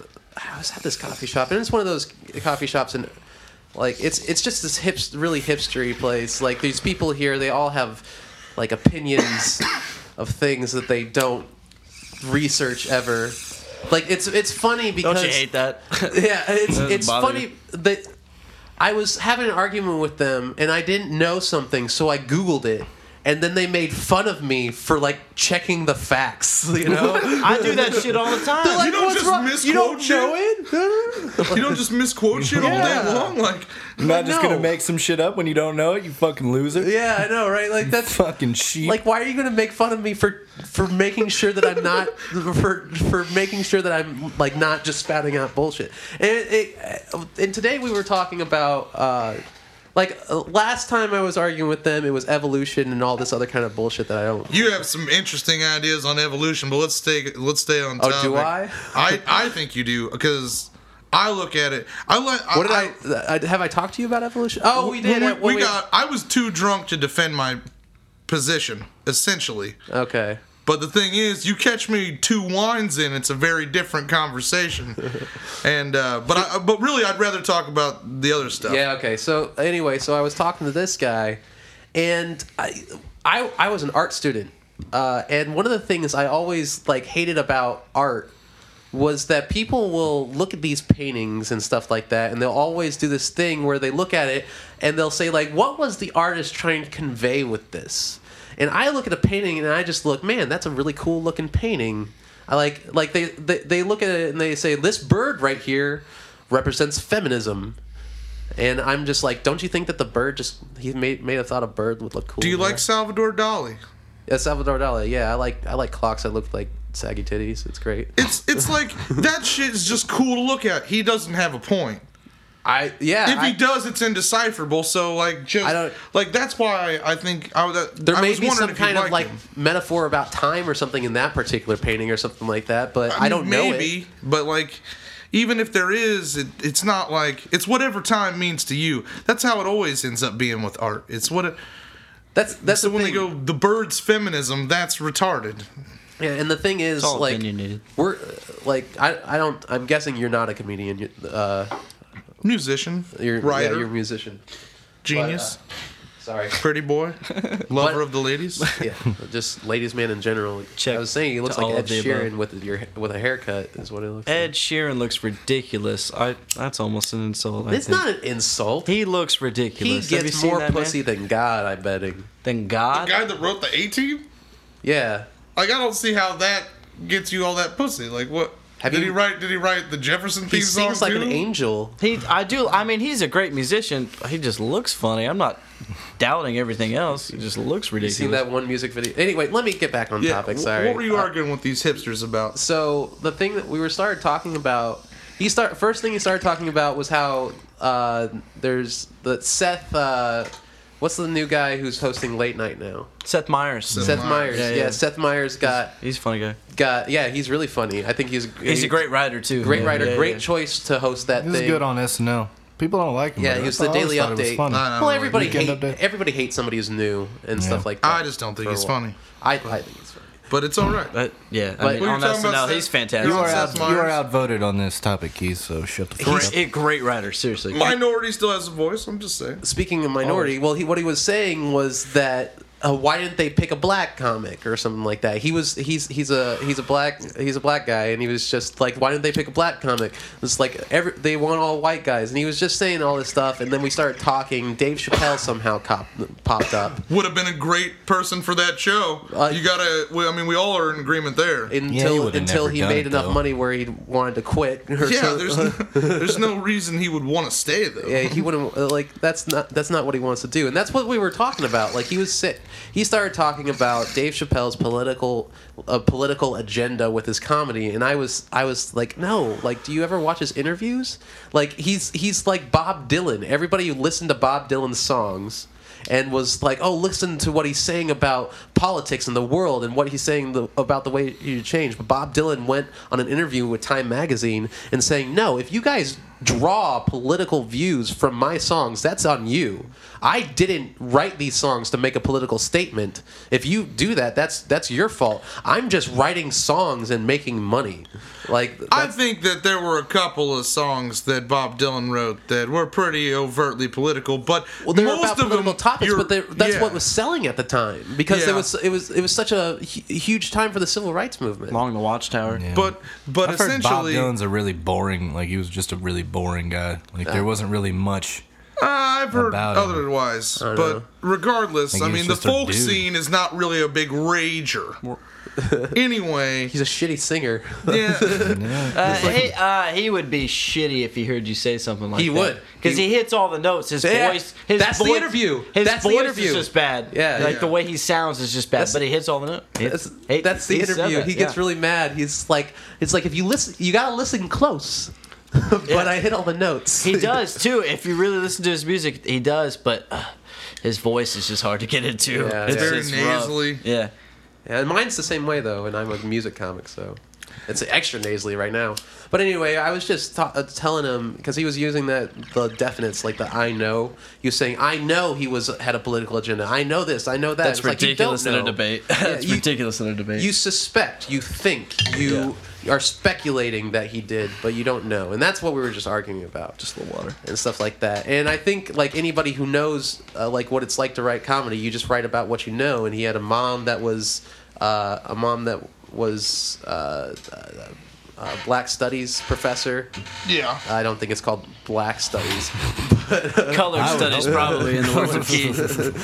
I was at this coffee shop, and it's one of those coffee shops, and like it's it's just this hip, really hipstery place. Like these people here, they all have like opinions of things that they don't research ever. Like it's it's funny because Don't you hate that? yeah, it's Doesn't it's bother funny that I was having an argument with them and I didn't know something, so I Googled it. And then they made fun of me for like checking the facts, you know? I do that shit all the time. They're like, You don't "What's just wrong? misquote You don't shit? know it?" you don't just misquote shit all day Yeah. long. Like Not just No. gonna make some shit up when you don't know it, you fucking loser. Yeah, I know, right? Like that's Fucking sheep. like, why are you gonna make fun of me for for making sure that I'm not for for making sure that I'm like not just spouting out bullshit? And it, and today we were talking about. Uh, Like uh, last time I was arguing with them, it was evolution and all this other kind of bullshit that I don't. you have some interesting ideas on evolution, but let's stay let's stay on Oh, topic. do I? I I think you do because I look at it. I like. What did I, I have I talked to you about evolution? Oh, we did. We, uh, when we got. I was too drunk to defend my position, essentially. okay. But the thing is, you catch me two wines in, it's a very different conversation. And uh, but I, but really, I'd rather talk about the other stuff. Yeah. Okay. So anyway, so I was talking to this guy, and I I, I was an art student, uh, and one of the things I always like hated about art was that people will look at these paintings and stuff like that, and they'll always do this thing where they look at it and they'll say like, "What was the artist trying to convey with this?" And I look at a painting and I just look, man, that's a really cool looking painting. I like like they, they they look at it and they say this bird right here represents feminism. And I'm just like, don't you think that the bird just he made made a thought a bird would look cool? Do you more? like Salvador Dali? Yeah, Salvador Dali. Yeah, I like I like clocks that look like saggy titties. It's great. It's it's like that shit is just cool to look at. He doesn't have a point. I yeah. If I, he does, it's indecipherable. So like, just I don't- like that's why I think I, that, there I may was be wondering some if you kind of liked like him. metaphor about time or something in that particular painting or something like that, but I, mean, don't know maybe, it. but like, even if there is, it, it's not like it's whatever time means to you. That's how it always ends up being with art. It's what it. That's that's So the when thing. they go, the bird's feminism, that's retarded. Yeah, and the thing is, all like, opinionated. we're like, I, I don't. I'm guessing you're not a comedian. You- Uh, Musician, you're writer, Yeah, you're a musician. genius, But, uh, sorry. pretty boy, lover of the ladies. Yeah, just ladies man in general. Check I was saying he looks to like all Ed of the Sheeran above. with your with a haircut is what it looks Ed Sheeran looks ridiculous. I that's almost an insult. like. I It's think. not an insult. He looks He ridiculous. Have you gets seen more that, man? pussy than God, I'm betting. than The God. guy that wrote the A-Team? Yeah. Like, I don't see how that gets you all that pussy. Like, what? Have did you- he write? Did he write the Jefferson He theme song sings like too? an angel. He, I do. I mean, he's a great musician. He just looks funny. I'm not doubting everything else. He just looks You ridiculous. seen that one music video? Anyway, let me get back on Yeah. topic. wh- Sorry. What were you Uh, arguing with these hipsters about? So the thing that we were started talking about, he start first thing he started talking about was how uh, there's the Seth. Uh, what's the new guy who's hosting late night now? Seth Meyers. Seth Seth Meyers. Meyers. Yeah, Yeah, yeah. Seth Meyers got He's a funny guy. got. Yeah, he's really funny. I think he's He's a great writer too. great Yeah, writer. yeah, great yeah. choice to host that He was thing. good on S N L. People don't like him. Yeah, but he was I the always Daily thought it was Update. funny. I don't Well, know. everybody Weekend hate, Update. everybody hates somebody who's new and Yeah. stuff like that. I just don't think for a he's while. funny. I, I think he's funny. But it's all right. But yeah, But- I mean, What are you on talking S N L, about, he's Seth? fantastic. You are, Seth out, you are Meyers? outvoted on this topic, Keith, so shut the fuck He's up. a great writer. Seriously. Minority still has a voice. I'm just saying. Speaking of minority, well, he what he was saying was that uh, why didn't they pick a black comic or something like that? He was he's he's a he's a black he's a black guy, and he was just like, why didn't they pick a black comic? It's like every they want all white guys, and he was just saying all this stuff, and then we started talking. Dave Chappelle somehow cop, popped up Would have been a great person for that show. Uh, you gotta. Well, I mean, we all are in agreement there. until would've until never he done made it, enough though. money where he wanted to quit. or yeah, so- there's no, there's no reason he would want to stay though. Yeah, he wouldn't uh, like that's not that's not what he wants to do, and that's what we were talking about. Like he was sick. He started talking about Dave Chappelle's political uh, political agenda with his comedy, and I was I was like, no, like, do you ever watch his interviews? Like he's he's like Bob Dylan. Everybody who listened to Bob Dylan's songs and was like, oh, listen to what he's saying about politics and the world and what he's saying the, about the way you change. But Bob Dylan went on an interview with Time Magazine and saying, no, if you guys draw political views from my songs, that's on you. I didn't write these songs to make a political statement. If you do that, that's that's your fault. I'm just writing songs and making money. Like I that's- think that there were a couple of songs that Bob Dylan wrote that were pretty overtly political, but Well, they were most about of political them, topics, you're- but they- that's yeah. what was selling at the time because Yeah. it was it was it was such a hu- huge time for the civil rights movement. Along the Watchtower. Yeah. But but I've heard Bob essentially, Dylan's a really boring, like he was just a really boring guy. Like there wasn't really much. uh, I've heard about him. otherwise. don't But know. regardless, Think I he mean, was the just a folk dude. scene is not really a big rager. Anyway, He's a shitty singer. yeah, Uh, he, uh, he would be shitty if he heard you say something like He that. would. Because He- he, hits all the notes. His Yeah, voice. His that's the voice, interview. His That's the voice interview. is just bad. Yeah. Like Yeah. the way he sounds is just bad. That's- but he hits all the notes. That's, He- that's the he said interview. that, He gets yeah. really mad. He's like, it's like if you listen, you gotta listen close. but Yeah. I hit all the notes. He does too. If you really listen to his music, he does. But uh, his voice is just hard to get into. Yeah, it's yeah. Very just rough. nasally. Yeah. Yeah, and mine's the same way though, and I'm a music comic, so it's extra nasally right now. But anyway, I was just ta- uh, telling him because he was using that the definites like the I know. He was saying I know he was had a political agenda. I know this. I know that. That's It's like, you ridiculous don't in a know. debate. Yeah, That's you- ridiculous in a debate. You suspect, you think, you are speculating that he did, but you don't know, and that's what we were just arguing about. just a little water. And stuff like that. And I think like anybody who knows uh, like what it's like to write comedy, you just write about what you know. And he had a mom that was uh, a mom that was uh, uh, uh, black studies professor. yeah. I don't think it's called black studies. Color studies probably in the words of Keith.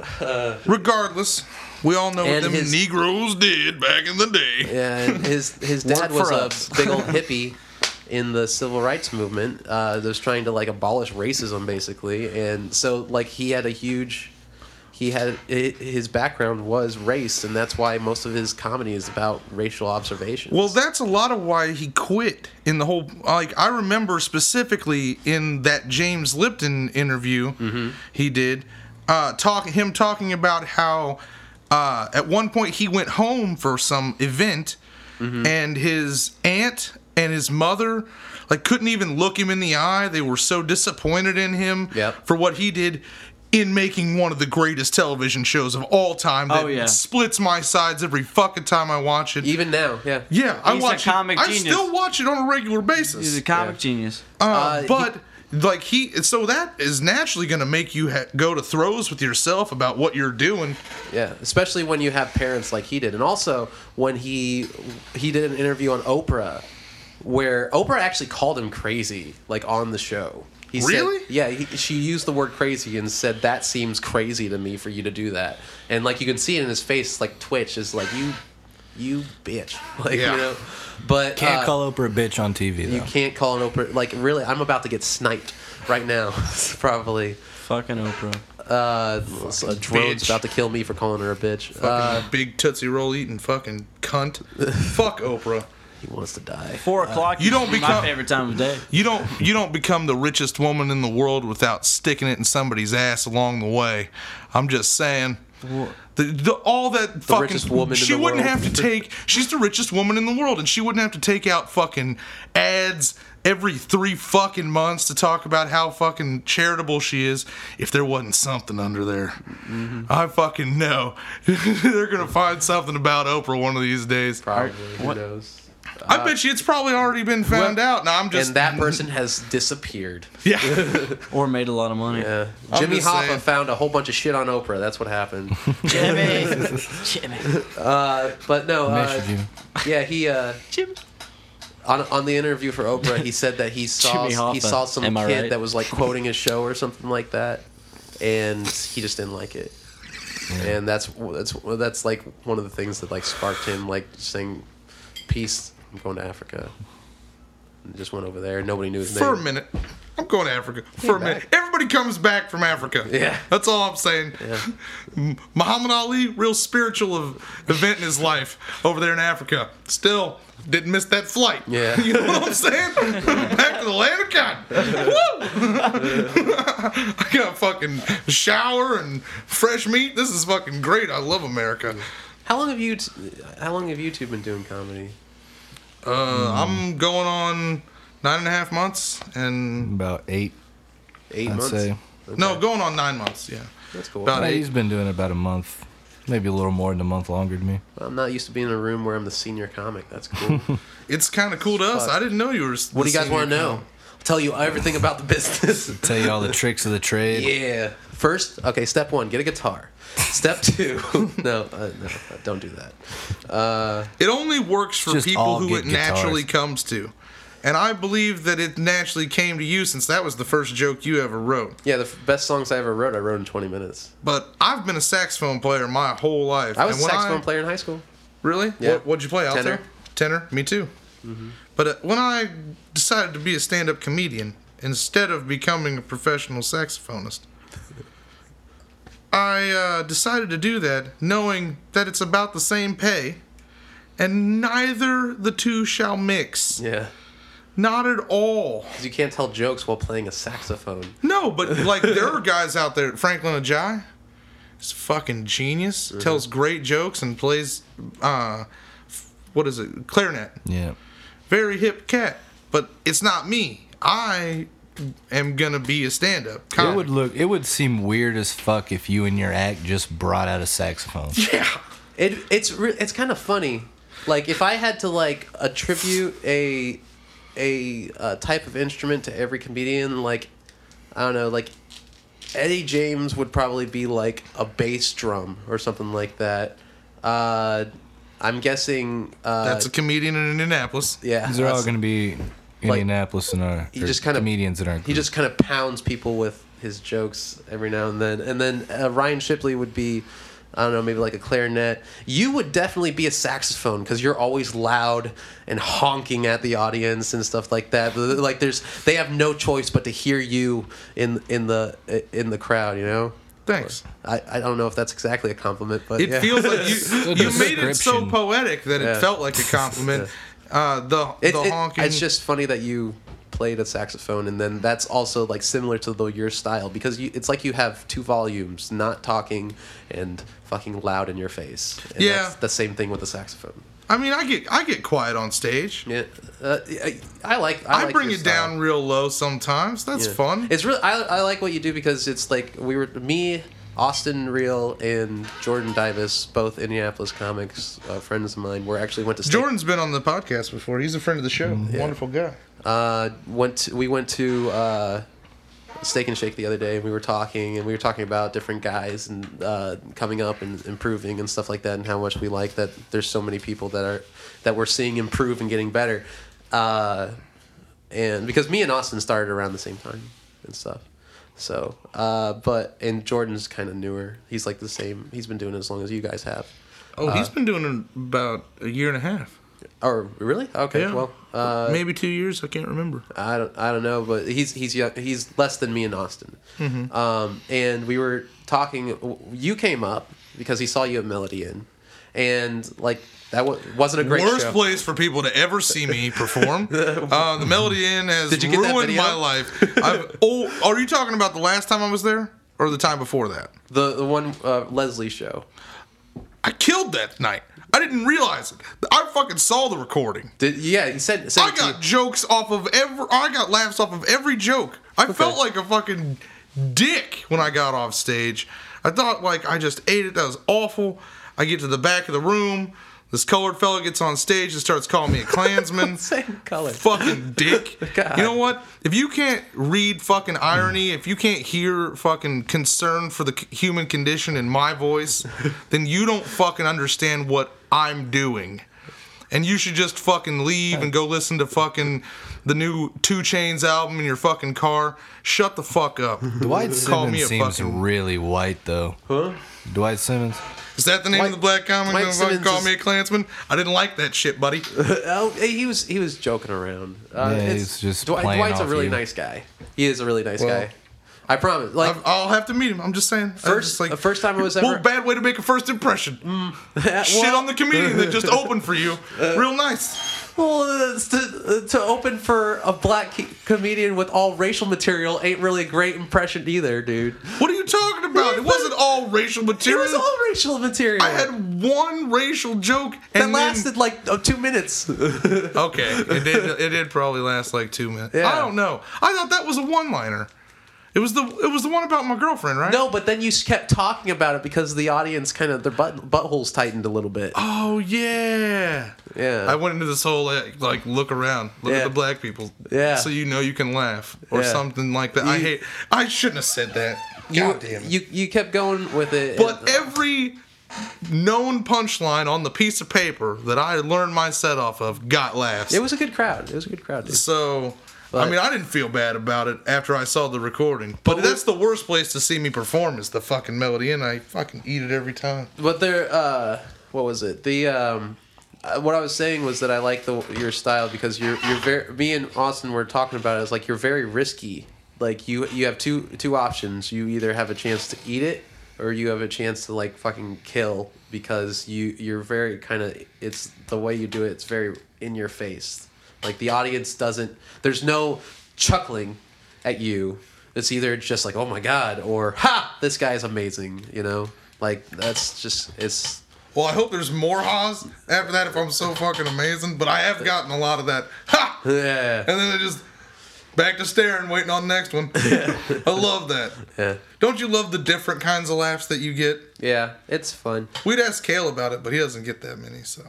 Regardless, we all know what And them his- Negroes did back in the day. Yeah, and his his dad Work was for a us. big old hippie in the civil rights movement. Uh, that was trying to like abolish racism, basically, and so like he had a huge. He had I his background was race, and that's why most of his comedy is about racial observations. Well, that's a lot of why he quit in the whole. Like, I remember specifically in that James Lipton interview Mm-hmm. he did, uh, talk him talking about how uh, at one point he went home for some event, Mm-hmm. and his aunt and his mother like couldn't even look him in the eye. They were so disappointed in him Yep. for what he did in making one of the greatest television shows of all time. That Oh, yeah. splits my sides every fucking time I watch it. Even now, yeah. Yeah, I He's a watch comic it. I genius. still watch it on a regular basis. He's a comic Yeah. genius. uh, Uh, but like he, so that is naturally going to make you ha- go to throws with yourself about what you're doing. Yeah, especially when you have parents like he did, and also when he he did an interview on Oprah, where Oprah actually called him crazy, like on the show. He Really? Said, yeah, he, she used the word crazy and said that seems crazy to me for you to do that, and like you can see it in his face, like twitch is like you, you bitch, like Yeah. you know. But Can't uh, call Oprah a bitch on T V though. you can't call an Oprah like really. I'm about to get sniped right now, probably. Fucking Oprah. Uh, so a drone's bitch. about to kill me for calling her a bitch. Fucking Uh, big Tootsie Roll eating fucking cunt. Fuck Oprah. he wants to die. Four o'clock. you don't used to be become- my favorite time of day. You don't you don't become the richest woman in the world without sticking it in somebody's ass along the way. I'm just saying. The, the, all that fucking richest woman in she the wouldn't world. have to take. She's the richest woman in the world, and she wouldn't have to take out fucking ads every three fucking months to talk about how fucking charitable she is. If there wasn't something under there, Mm-hmm. I fucking know they're gonna find something about Oprah one of these days. Probably. Who what- knows? I bet you it's probably already been found out. Now I'm just And that person has disappeared. yeah. Or made a lot of money. Yeah. I'm Jimmy just Hoffa saying. found a whole bunch of shit on Oprah. That's what happened. Jimmy. Jimmy. Uh, but no, Miss uh, you, Jimmy. yeah, he uh, Jimmy. on on the interview for Oprah, he said that he saw Jimmy Hoffa. he saw some Am I kid right? that was like quoting his show or something like that, and he just didn't like it. And that's that's that's like one of the things that like sparked him like saying, "Peace, I'm going to Africa." And just went over there. Nobody knew his For a name. minute. I'm going to Africa. For a back. minute. Everybody comes back from Africa. Yeah. That's all I'm saying. M- Muhammad Ali, real spiritual ev- event in his life over there in Africa. Still, didn't miss that flight. Yeah. You know what I'm saying? Back to the land of God. Woo! I got a fucking shower and fresh meat. This is fucking great. I love America. How long have you t- How long have you two been doing comedy? Uh, I'm going on nine and a half months and About eight, Eight I'd months. say. Okay. no, going on nine months. Yeah. That's cool. About Yeah, eight. he's been doing it about a month, maybe a little more than a month longer than me. I'm not used to being in a room where I'm the senior comic. That's cool. It's kind of cool to us. Fuck. I didn't know you were. What do you guys want to know? I'll tell you everything about the business. Tell you all the tricks of the trade. Yeah. First, okay, step one, get a guitar. Step two, no, uh, no, don't do that. Uh, It only works for Just people all who get it naturally guitars. comes to. And I believe that it naturally came to you since that was the first joke you ever wrote. yeah, the f- best songs I ever wrote, I wrote in twenty minutes. But I've been a saxophone player my whole life. I was a And when saxophone player in high school. Really? Yeah. What, what'd you play? Alto? Tenor. Tenor? Me too. But uh, when I decided to be a stand-up comedian, instead of becoming a professional saxophonist, I uh, decided to do that knowing that it's about the same pay, and neither the two shall mix. Yeah, Not at all. 'cause you can't tell jokes while playing a saxophone. No, but like there are guys out there. Franklin Ajay is a fucking genius. Mm-hmm. Tells great jokes and plays uh, f- what is it? Clarinet. Yeah. Very hip cat. But it's not me. I am gonna be a stand-up It comic. would look. It would seem weird as fuck if you and your act just brought out a saxophone. Yeah. It it's re- it's kind of funny. Like if I had to like attribute a a uh, type of instrument to every comedian, like I don't know, like Eddie James would probably be like a bass drum or something like that. Uh, I'm guessing. Uh, That's a comedian in Indianapolis. yeah. These are all that's- going to be Indianapolis and our he or just kind of comedians that aren't. He just kind of pounds people with his jokes every now and then. And then uh, Ryan Shipley would be, I don't know, maybe like a clarinet. You would definitely be a saxophone because you're always loud and honking at the audience and stuff like that. Like there's, they have no choice but to hear you in in the in the crowd. You know. Thanks. I, I don't know if that's exactly a compliment, but It yeah. feels like you you made it so description. poetic that it Yeah. felt like a compliment. Uh, the It- the it- honking. It's just funny that you played a saxophone, and then that's also like similar to the your style because you, it's like you have two volumes, not talking and fucking loud in your face. And Yeah. that's the same thing with the saxophone. I mean, I get I get quiet on stage. Yeah, uh, I, I like. I, I, like bring your it style. down real low sometimes. That's Yeah. fun. It's really. I, I like what you do because it's like we were me, Austin Reel, and Jordan Davis, both Indianapolis comics, uh, friends of mine. We actually went to Steak- Jordan's been on the podcast before. He's a friend of the show. Wonderful guy. Uh, went to, we went to uh, Steak and Shake the other day, and we were talking, and we were talking about different guys and uh, coming up and improving and stuff like that, and how much we like that. There's so many people that are that we're seeing improve and getting better, uh, and because me and Austin started around the same time and stuff. So, uh, but and Jordan's kind of newer. He's like the same. He's been doing it as long as you guys have. Oh, he's been doing it about a year and a half. Or really? Okay. Yeah. Well, uh, Maybe two years. I can't remember. I don't, I don't know, but he's he's young, he's less than me and Austin. Mm-hmm. Um, and we were talking. You came up because he saw you at Melody Inn, and like that w- wasn't a great Worst show. place for people to ever see me perform. uh, the Melody Inn has Did you get that ruined video? my life. I've, oh, are you talking about the last time I was there, or the time before that? The the one uh, Leslie show. I killed that night. I didn't realize it. I fucking saw the recording. Did yeah? He said. said I it to got you. jokes off of every. I got laughs off of every joke. I felt like a fucking dick when I got off stage. I thought like I just ate it. That was awful. I get to the back of the room. This colored fella gets on stage and starts calling me a Klansman. Same color. Fucking dick. God. You know what? If you can't read fucking irony, if you can't hear fucking concern for the c- human condition in my voice, then you don't fucking understand what I'm doing. And you should just fucking leave and go listen to fucking the new Two Chainz album in your fucking car. Shut the fuck up. Dwight Call me Simmons a seems fucking- really white though. Huh? Dwight Simmons. Is that the name Dwight- of the black comic? Dwight Don't fucking Simmons call is- me a Klansman. I didn't like that shit, buddy. Oh, he was he was joking around. Uh, Yeah, it's- he's just Dwight, playing Dwight's a off really you. nice guy. He is a really nice Well, guy. I promise. Like I've, I'll have to meet him. I'm just saying. I First- just, like, the first time I was ever- Well, bad way to make a first impression. Shit well- on the comedian that just opened for you. Real nice. Well, it's to, to open for a black co- comedian with all racial material ain't really a great impression either, dude. What are you talking about? It wasn't all racial It material. was all racial material. I had one racial joke that and lasted like oh, two minutes. then okay, it did. It did probably last like two minutes. Yeah. I don't know. I thought that was a one-liner. It was the it was the one about my girlfriend, right? No, but then you s- kept talking about it because the audience kind of their butt buttholes tightened a little bit. Oh yeah. Yeah. I went into this whole like, like look around, look Yeah. at the black people, Yeah. so you know you can laugh or Yeah. something like that. I You- hate. I shouldn't have said that. you, God damn it. you you kept going with it. But and- every known punchline on the piece of paper that I learned my set off of got laughs. it was a good crowd. It was a good crowd, dude. So, But- I mean, I didn't feel bad about it after I saw the recording. But, But that's the worst place to see me perform is the fucking Melody Inn. I fucking eat it every time. But there, uh, what was it? The um, uh, what I was saying was that I like the your style because you're you're very. Me and Austin were talking about it. It's like you're very risky. Like you you have two two options. You either have a chance to eat it, or you have a chance to like fucking kill because you you're very kind of. It's the way you do it. It's very in your face. Like the audience doesn't. There's no chuckling at you. It's either just like, oh my god, or ha, this guy's amazing. You know, like that's just it's. Well, I hope there's more ha's after that if I'm so fucking amazing. But I have gotten a lot of that. Ha! Yeah. And then I just back to staring, waiting on the next one. I love that. Yeah. Don't you love the different kinds of laughs that you get? Yeah, it's fun. We'd ask Kale about it, but he doesn't get that many, so.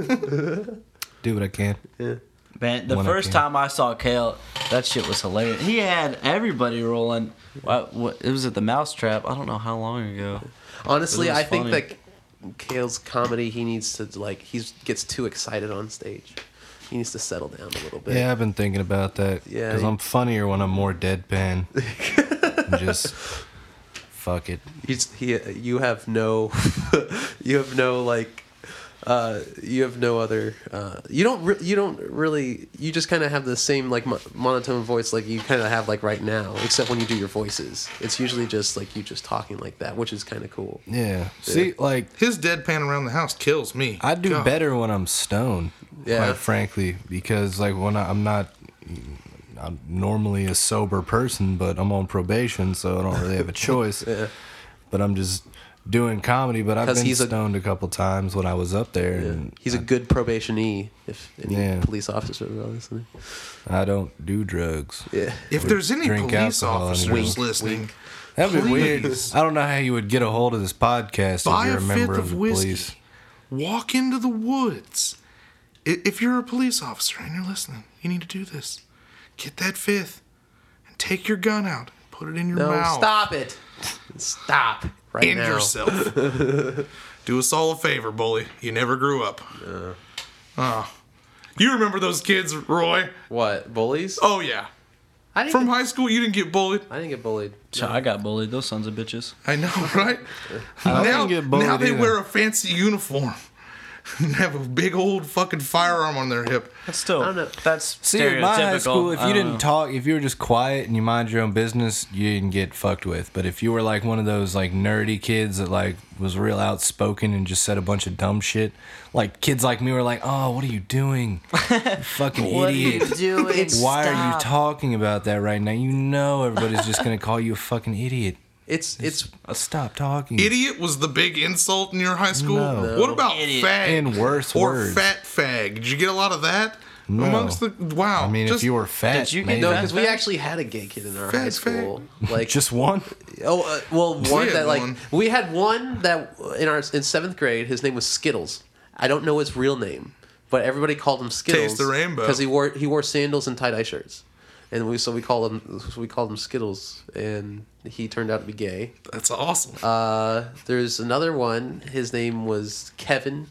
Do what I can. Man, the When I first can. time I saw Kale, that shit was hilarious. He had everybody rolling. What, what, it was at the Mousetrap. I don't know how long ago. Honestly, It was I think funny. that Kale's comedy, he needs to like he gets too excited on stage. He needs to settle down a little bit. Yeah, I've been thinking about that. Yeah, Because you- I'm funnier when I'm more deadpan. and just fuck it. He's, he, you have no, you have no like, uh, you have no other. Uh, you don't. Re- you don't really. You just kind of have the same like mo- monotone voice like you kind of have like right now, except when you do your voices. It's usually just like you just talking like that, which is kind of cool. Yeah. See, like His deadpan around the house kills me. I do God. better when I'm stoned. Yeah. Quite frankly, because like when I, I'm not. I'm normally a sober person, but I'm on probation, so I don't really have a choice. Yeah. But I'm just doing comedy. But I've 'Cause been he's a- stoned a, couple times when I was up there. Yeah. And He's a good probationee. If any Yeah. police officers are listening. I don't do drugs. Yeah. If there's any drink police alcohol officers anymore. listening, That'd be weird. Please. I don't know how you would get a hold of this podcast buy if you're a a fifth member of of the whiskey. police. Walk into the woods. I- If you're a police officer and you're listening, you need to do this. Get that fifth and take your gun out and put it in your No, mouth. stop it. Stop right End now. yourself. Do us all a favor, bully. You never grew up. Oh. You remember those kids, Roy? What, bullies? Oh, yeah. I didn't From get, high school, you didn't get bullied. I didn't get bullied. So I got bullied. Those sons of bitches. I know, right? I now, didn't get bullied now they either. wear a fancy uniform and have a big old fucking firearm on their hip. That's still. I don't know. That's See, stereotypical. at my high school, if I you don't didn't know. talk, if you were just quiet and you mind your own business, you didn't get fucked with. But if you were like one of those like nerdy kids that like was real outspoken and just said a bunch of dumb shit, like kids like me were like, "Oh, what are you doing, you fucking What are you idiot? doing? Why are you Stop. talking about that right now? You know everybody's just gonna call you a fucking idiot. It's it's Stop talking." Idiot was the big insult in your high school? No. What about Idiot. fag? And worse or words. fat fag. Did you get a lot of that? No. Amongst the wow. I mean, just, if you were fat, Did you get maybe. no, Fat because we fag? actually had a gay kid in our Fat high fag. school. Like just one. oh uh, well, one had that like one. we had one that in our in seventh grade. His name was Skittles. I don't know his real name, but everybody called him Skittles. Taste the rainbow. because he wore he wore sandals and tie dye shirts, and we so we called him we called him Skittles, and he turned out to be gay. That's awesome. Uh, there's another one. His name was Kevin,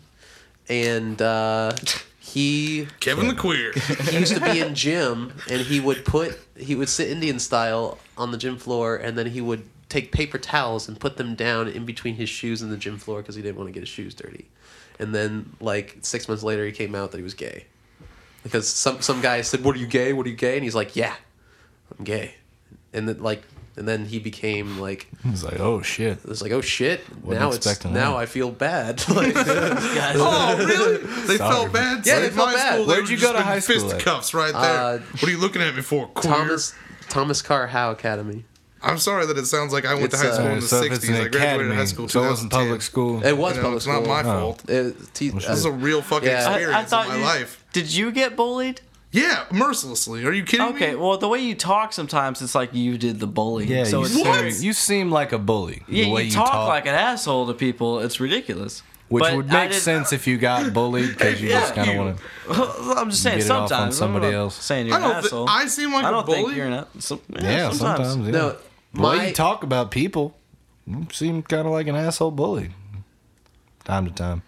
and uh, he Kevin the Queer. he used to be in gym, and he would put he would sit Indian style on the gym floor, and then he would take paper towels and put them down in between his shoes in the gym floor because he didn't want to get his shoes dirty. And then like six months later, he came out that he was gay because some some guy said, "What are you gay? What are you gay?" And he's like, "Yeah, I'm gay." And then like and then he became like He's like, "Oh shit." it was like, "Oh shit!" Wasn't now it's expecting now that. I feel bad. Like, Oh, really? They Sorry. felt bad? Yeah, So they in felt my bad. school, they Where'd were you just go to been high school at? Fisticuffs right there. Uh, what are you looking at me for, queer? Thomas Thomas Carr Howe Academy. I'm sorry that it sounds like I went It's, to high school uh, in the so if it's sixties. an I graduated academy, high school in so it wasn't twenty ten. public school. It was You know, public it's school. not my Oh. fault. It- te- This is a real fucking Yeah. I- I experience thought in my you, life. Did you get bullied? Yeah, mercilessly. Are you kidding me? Okay, well, the way you talk sometimes, it's like you did the bullying. Yeah, so you, it's seem, very, you seem like a bully. yeah, the way you talk, like an asshole to people. It's ridiculous. which But would I make did- sense if you got bullied because you Yeah. just kind of want to. I'm just saying Get it off on sometimes. somebody I'm not else. saying you're I an don't. Th- asshole. I seem like I a don't bully. think you're an asshole. Yeah, Yeah, sometimes. sometimes. yeah. No, The way my you talk about people, you seem kind of like an asshole bully. Time to time.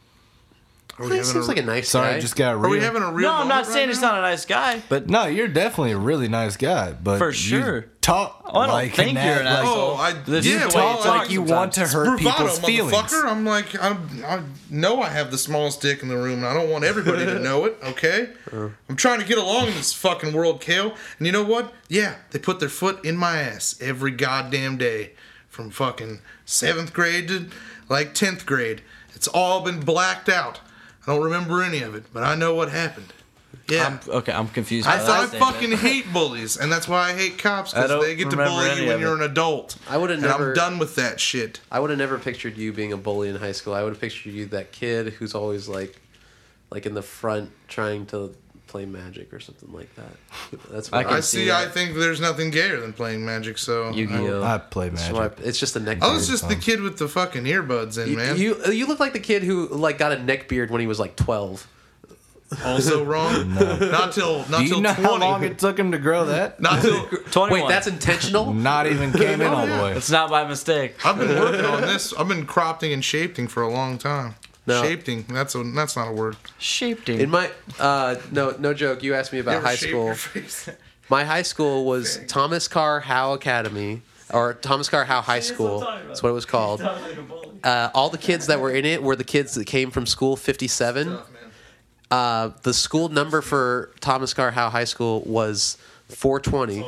Are we he having seems a, like a nice Sorry, guy. just got Are we real. having a real? No, I'm not moment saying right he's now? not a nice guy, but No, you're definitely a really nice guy, but For you sure. talk Oh, I don't like think an you're an ass- like- asshole. Oh, I This is yeah, the way well, you talk talk like you want to sometimes. hurt bravado, people's feelings. motherfucker. I'm like, I'm, I know I have the smallest dick in the room, and I don't want everybody to know it. Okay, I'm trying to get along in this fucking world, Kale. And you know what? Yeah, they put their foot in my ass every goddamn day, from fucking seventh grade to like tenth grade. It's all been blacked out. I don't remember any of it, but I know what happened. Yeah. I'm, okay, I'm confused. I, by I that fucking statement. hate bullies, and that's why I hate cops, I because don't they get to remember bully any you when of you're it. an adult. I would've and never- I'm done with that shit. I would have never pictured you being a bully in high school. I would have pictured you that kid who's always like, like in the front trying to play Magic or something like that. That's what I I, can I see see. I that. think there's nothing gayer than playing Magic. So Yu-Gi-Oh. I play it's, Magic. my- it's just a neck. I beard. was just the kid with the fucking earbuds in, you, man. you you look like the kid who like got a neck beard when he was like twelve. Also wrong. Not till not Do you till know twenty. how long it took him to grow that? Not till twenty-one. Wait, that's intentional. Not even came in Oh, all yeah. the way. It's not by mistake. I've been working on this. I've been cropping and shaping for a long time. No. Shaping. That's a that's not a word. Shaped In him. my uh, no no joke. You asked me You about ever high shave school. your face? My high school was Thomas Carr Howe Academy, or Thomas Carr Howe High School. That's what it was called. Uh, all the kids that were in it were the kids that came from school fifty-seven. Uh, the school number for Thomas Carr Howe High School was four twenty,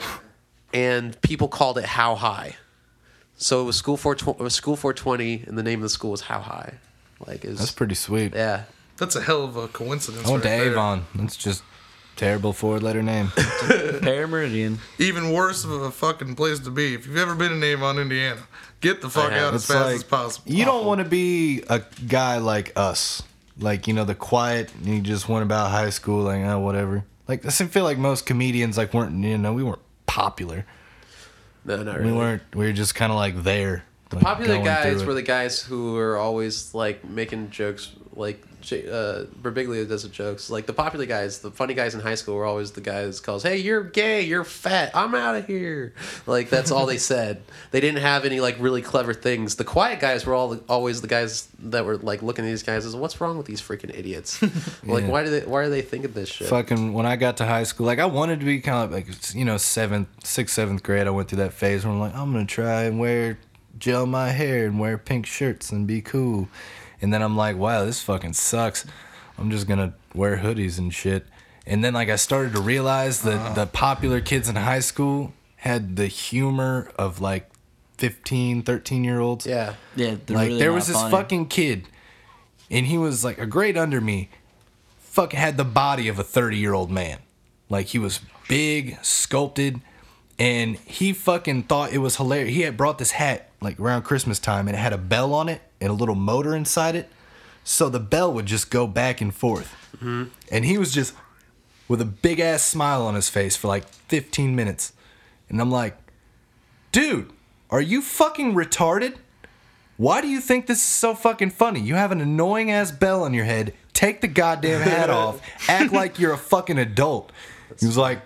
and people called it How High. So it was school four twenty. It was school four twenty, and the name of the school was How High. Like it was, That's pretty sweet. yeah. That's a hell of a coincidence. I went to right there. Avon. That's just terrible four-letter name. Parameridian. Even worse of a fucking place to be. If you've ever been in Avon, Indiana, get the fuck I have. out as It's fast like, as possible. You don't want to be a guy like us. Like, you know, the quiet, you just went about high school, like, oh, whatever. Like, I feel like most comedians, like, weren't, you know, we weren't popular. No, not We really. weren't, we were just kind of like there. Like, Popular going guys through were it. the guys who were always like making jokes. Like J- uh, Birbiglia does the jokes. Like the popular guys, the funny guys in high school were always the guys calls, "Hey, you're gay, you're fat, I'm out of here." Like that's all they said. They didn't have any like really clever things. The quiet guys were all always the guys that were like looking at these guys as, "What's wrong with these freaking idiots? Like Yeah. why do they why are they thinking this shit?" Fucking, when I got to high school, like, I wanted to be kind of like, you know, seventh, sixth, seventh grade, I went through that phase where I'm like, I'm going to try and wear, gel my hair and wear pink shirts and be cool. And then I'm like, wow, this fucking sucks. I'm just going to wear hoodies and shit. And then, like, I started to realize that the popular kids in high school had the humor of, like, fifteen, thirteen-year-olds. Yeah. Yeah, they're Like, really there not was this funny. fucking kid, and he was, like, a grade under me. Fucking had the body of a thirty-year-old man. Like, he was big, sculpted, and he fucking thought it was hilarious. He had brought this hat, like, around Christmas time, and it had a bell on it and a little motor inside it. So the bell would just go back and forth. Mm-hmm. And he was just with a big-ass smile on his face for, like, fifteen minutes. And I'm like, dude, are you fucking retarded? Why do you think this is so fucking funny? You have an annoying ass bell on your head. Take the goddamn hat off. Act like you're a fucking adult. He was like,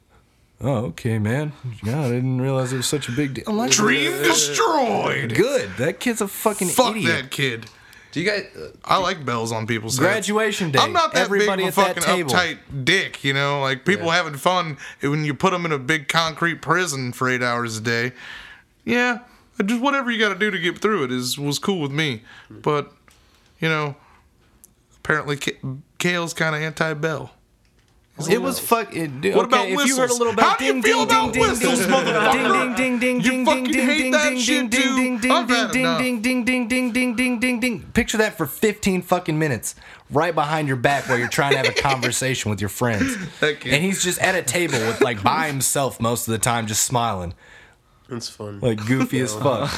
oh, okay, man. God, I didn't realize it was such a big deal. I'm like, Dream destroyed. good. That kid's a fucking Fuck idiot. that kid. Do you guys? Uh, I like bells on people's Graduation heads. day. I'm not that Everybody big of a at that fucking table. uptight dick, you know. Like people Yeah. having fun when you put them in a big concrete prison for eight hours a day. Yeah, just whatever you got to do to get through it is was cool with me. But you know, apparently K- Kale's kind of anti-bell. It was fuck. It, dude, What okay, about if you heard a whistles? little bit, How do you ding, feel ding, about ding, whistles, ding, motherfucker? Ding, ding, ding, You ding, fucking ding, hate ding, that ding, shit, ding, too? ding, ding, I've ding, had ding, enough. ding, ding, ding, ding, ding, ding, ding, ding. Picture that for fifteen fucking minutes, right behind your back while you're trying to have a conversation with your friends, Heck yeah. and he's just at a table with like by himself most of the time, just smiling, That's fun. like goofy as fuck.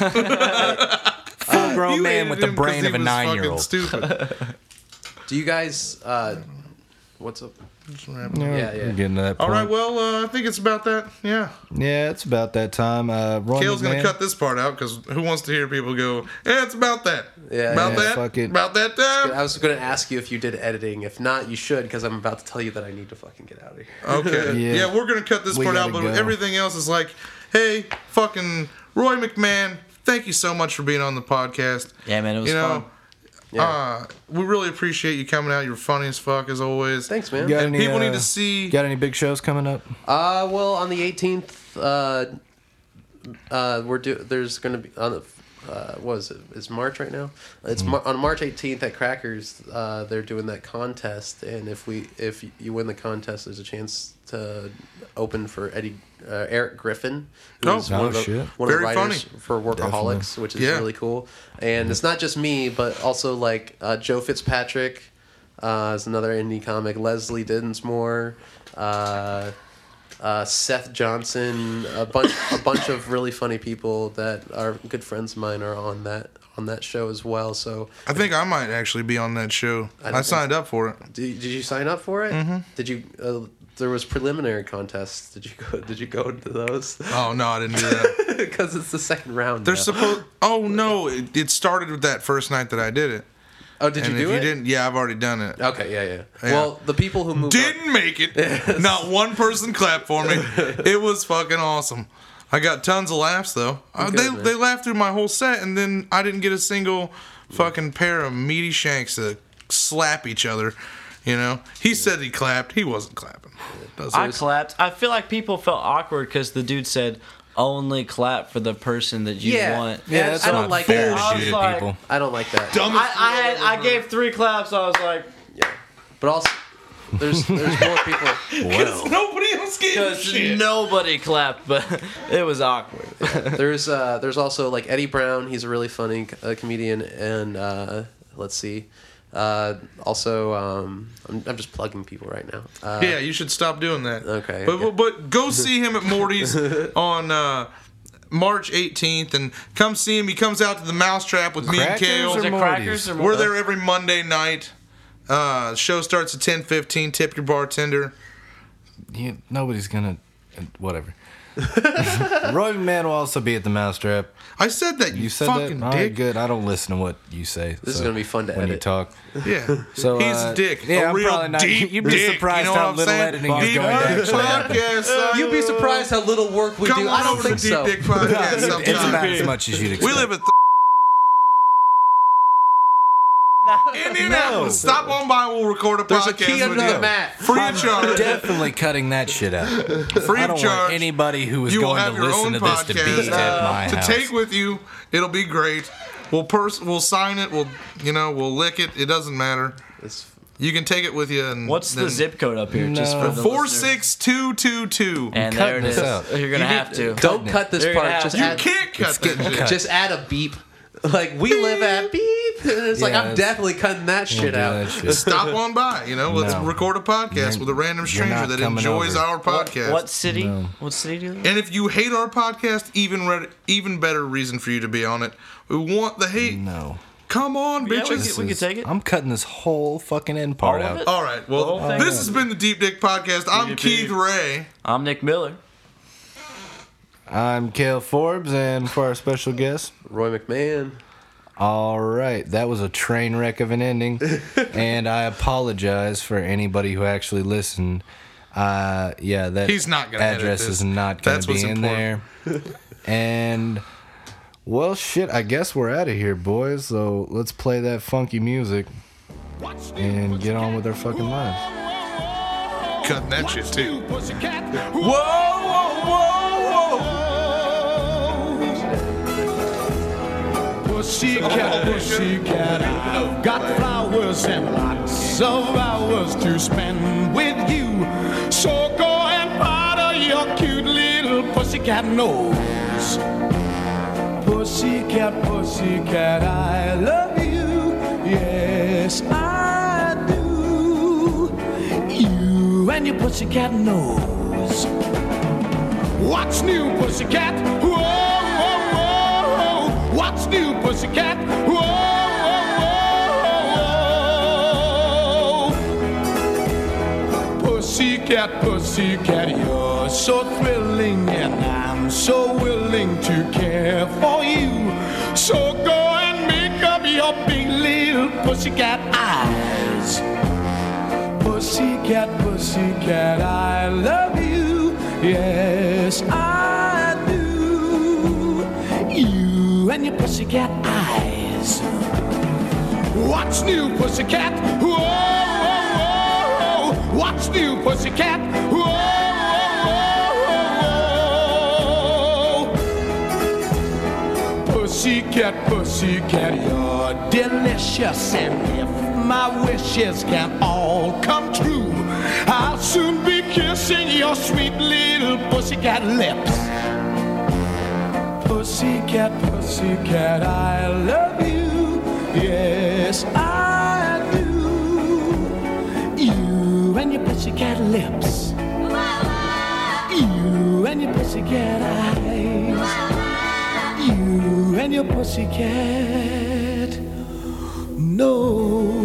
Full grown You man hated with the him 'cause brain he of a was fucking nine year old. Stupid. Do you guys? Uh, what's up? Yeah, yeah. we're getting to that All point. right, well, uh, I think it's about that. Yeah. Yeah, it's about that time. Uh, Roy Kale's going McMahon. to cut this part out because who wants to hear people go, yeah, it's about that. Yeah, about yeah, that. fuck it. About that time. I was going to ask you if you did editing. If not, you should, because I'm about to tell you that I need to fucking get out of here. Okay. Yeah. yeah. we're going to cut this We part out, gotta but go. everything else is like, hey, fucking Roy McMahon, thank you so much for being on the podcast. Yeah, man, it was You know, fun. Yeah. uh, we really appreciate you coming out. You're funny as fuck, as always. Thanks, man. You got And any, people uh, need to see. Got any big shows coming up? Uh, well, on the eighteenth, uh, uh, we're do. There's gonna be on the. Uh, what is it? It's March right now. It's Mar- on March eighteenth at Crackers. Uh, they're doing that contest, and if we if you win the contest, there's a chance to open for Eddie uh, Eric Griffin, who's Oh. one Oh, of the shit. one of the Very writers funny. for Workaholics, Definitely. which is Yeah. really cool. And it's not just me, but also like uh, Joe Fitzpatrick uh, is another indie comic. Leslie Dinsmore. Uh, uh, Seth Johnson, a bunch, a bunch of really funny people that are good friends of mine are on that on that show as well. So, I think I might actually be on that show. I I, don't signed up for it. did, did you sign up for it? Mm-hmm. Did you? Uh, there was preliminary contests. Did you go? Did you go to those? Oh, no, I didn't do that. Because it's the second round. They're now. supposed. Oh, no, it, it started with that first night that I did it. Oh, did and you if do you it? didn't, yeah, I've already done it. Okay, yeah, yeah, Yeah. Well, the people who moved on- Didn't make it. Not one person clapped for me. It was fucking awesome. I got tons of laughs though. Uh, Good, they man. they laughed through my whole set, and then I didn't get a single fucking pair of meaty shanks to slap each other. You know, he said he clapped. He wasn't clapping. That's I always- clapped. I feel like people felt awkward because the dude said, only clap for the person that you Yeah. want. Yeah, that's I don't not like fair that. shit, I was like- people. I don't like that. Dumbest I, I had I gave three claps. I was like, Yeah. But also, there's there's more people. Well, Nobody else gave a because shit. nobody clapped, but it was awkward. There's uh there's also like Eddie Brown. He's a really funny uh, comedian, and uh, let's see. Uh, also, um, I'm, I'm just plugging people right now. Uh, Yeah, you should stop doing that. Okay, But okay. but, but go see him at Morty's on uh, March eighteenth, and come see him. He comes out to the Mousetrap with me and Crackers Kale. or Is it Morty's? crackers or We're there every Monday night. Uh, show starts at ten fifteen. Tip your bartender. you, nobody's gonna. Whatever. Roy McMahon will also be at the Mousetrap. I said that, you, You said fucking that? All right, dick. good. I don't listen to what you say. This is so gonna be fun to when you edit. talk. Yeah. So He's uh, a dick. Yeah, a I'm real probably not. deep You'd be dick. surprised you know how what I'm little saying? editing is Deep going to Dick actually happen. Podcast, son. You'd be surprised how little work we Come do. on I don't over think to Deep so. Dick Podcast It's sometime. about as much as you'd expect. We live at Indianapolis. Stop on by. We'll record a There's a podcast key under with the you. mat. Free of charge. Definitely cutting that shit out. Free I of don't charge. want anybody who is You will going have to your listen own to this to be podcast at my to house. take with you. It'll be great. We'll pers- We'll sign it. We'll you know we'll lick it. It doesn't matter. It's You can take it with you. And What's the then- zip code up here? Just No. for the Four listeners? six two two two. And Cut there it this is. out. You're gonna have to. don't cut this You're gonna part. have Just to. You add, can't cut that getting shit. cut. just add a beep. Like we live at beep. It's like Yeah, I'm it's- definitely cutting that shit do out. that shit. Stop on by. You know, let's No. record a podcast You're- with a random you're stranger not that coming enjoys over. our podcast. What city? No. What city do you live? And if you hate our podcast, even re- even better reason for you to be on it. We want the hate. No. Come on, Yeah, we bitches. can- This we can is- take it. I'm cutting this whole fucking end part All of out. it? All right. Well, whole thing? this has been the Deep Dick Podcast. I'm Deep Keith Dick. Ray. I'm Nick Miller. I'm Cale Forbes, and for our special guest, Roy McMahon. all right, that was a train wreck of an ending, and I apologize for anybody who actually listened. Uh, yeah, that He's not gonna edit address this. is not going That's to be what's in there. And well, shit, I guess we're out of here, boys. So let's play that funky music and get on with our fucking lives. Cutting that shit too. Whoa, whoa, whoa, whoa. Pussycat, pussycat, I've got flowers and lots of hours to spend with you. So go and powder your cute little pussycat nose. Pussycat, pussycat, I love you. Yes, I do. You and your pussycat nose. What's new, pussycat? Whoa, whoa, whoa. What's new, pussycat? Whoa, whoa, whoa. Pussycat, pussycat, you're so thrilling, and I'm so willing to care for you. So go and make up your big little pussycat eyes. Pussycat, pussycat, I love you. Yes, I do. You and your pussycat eyes. What's new, pussycat? Whoa, whoa, whoa. What's new, pussycat? Whoa, whoa, whoa. Pussycat, pussycat, you're delicious, and if my wishes can all come true, I'll soon be kissing your sweet little pussycat lips. Pussycat, pussycat, I love you. Yes, I do. You and your pussycat lips. You and your pussycat eyes. You and your pussycat nose.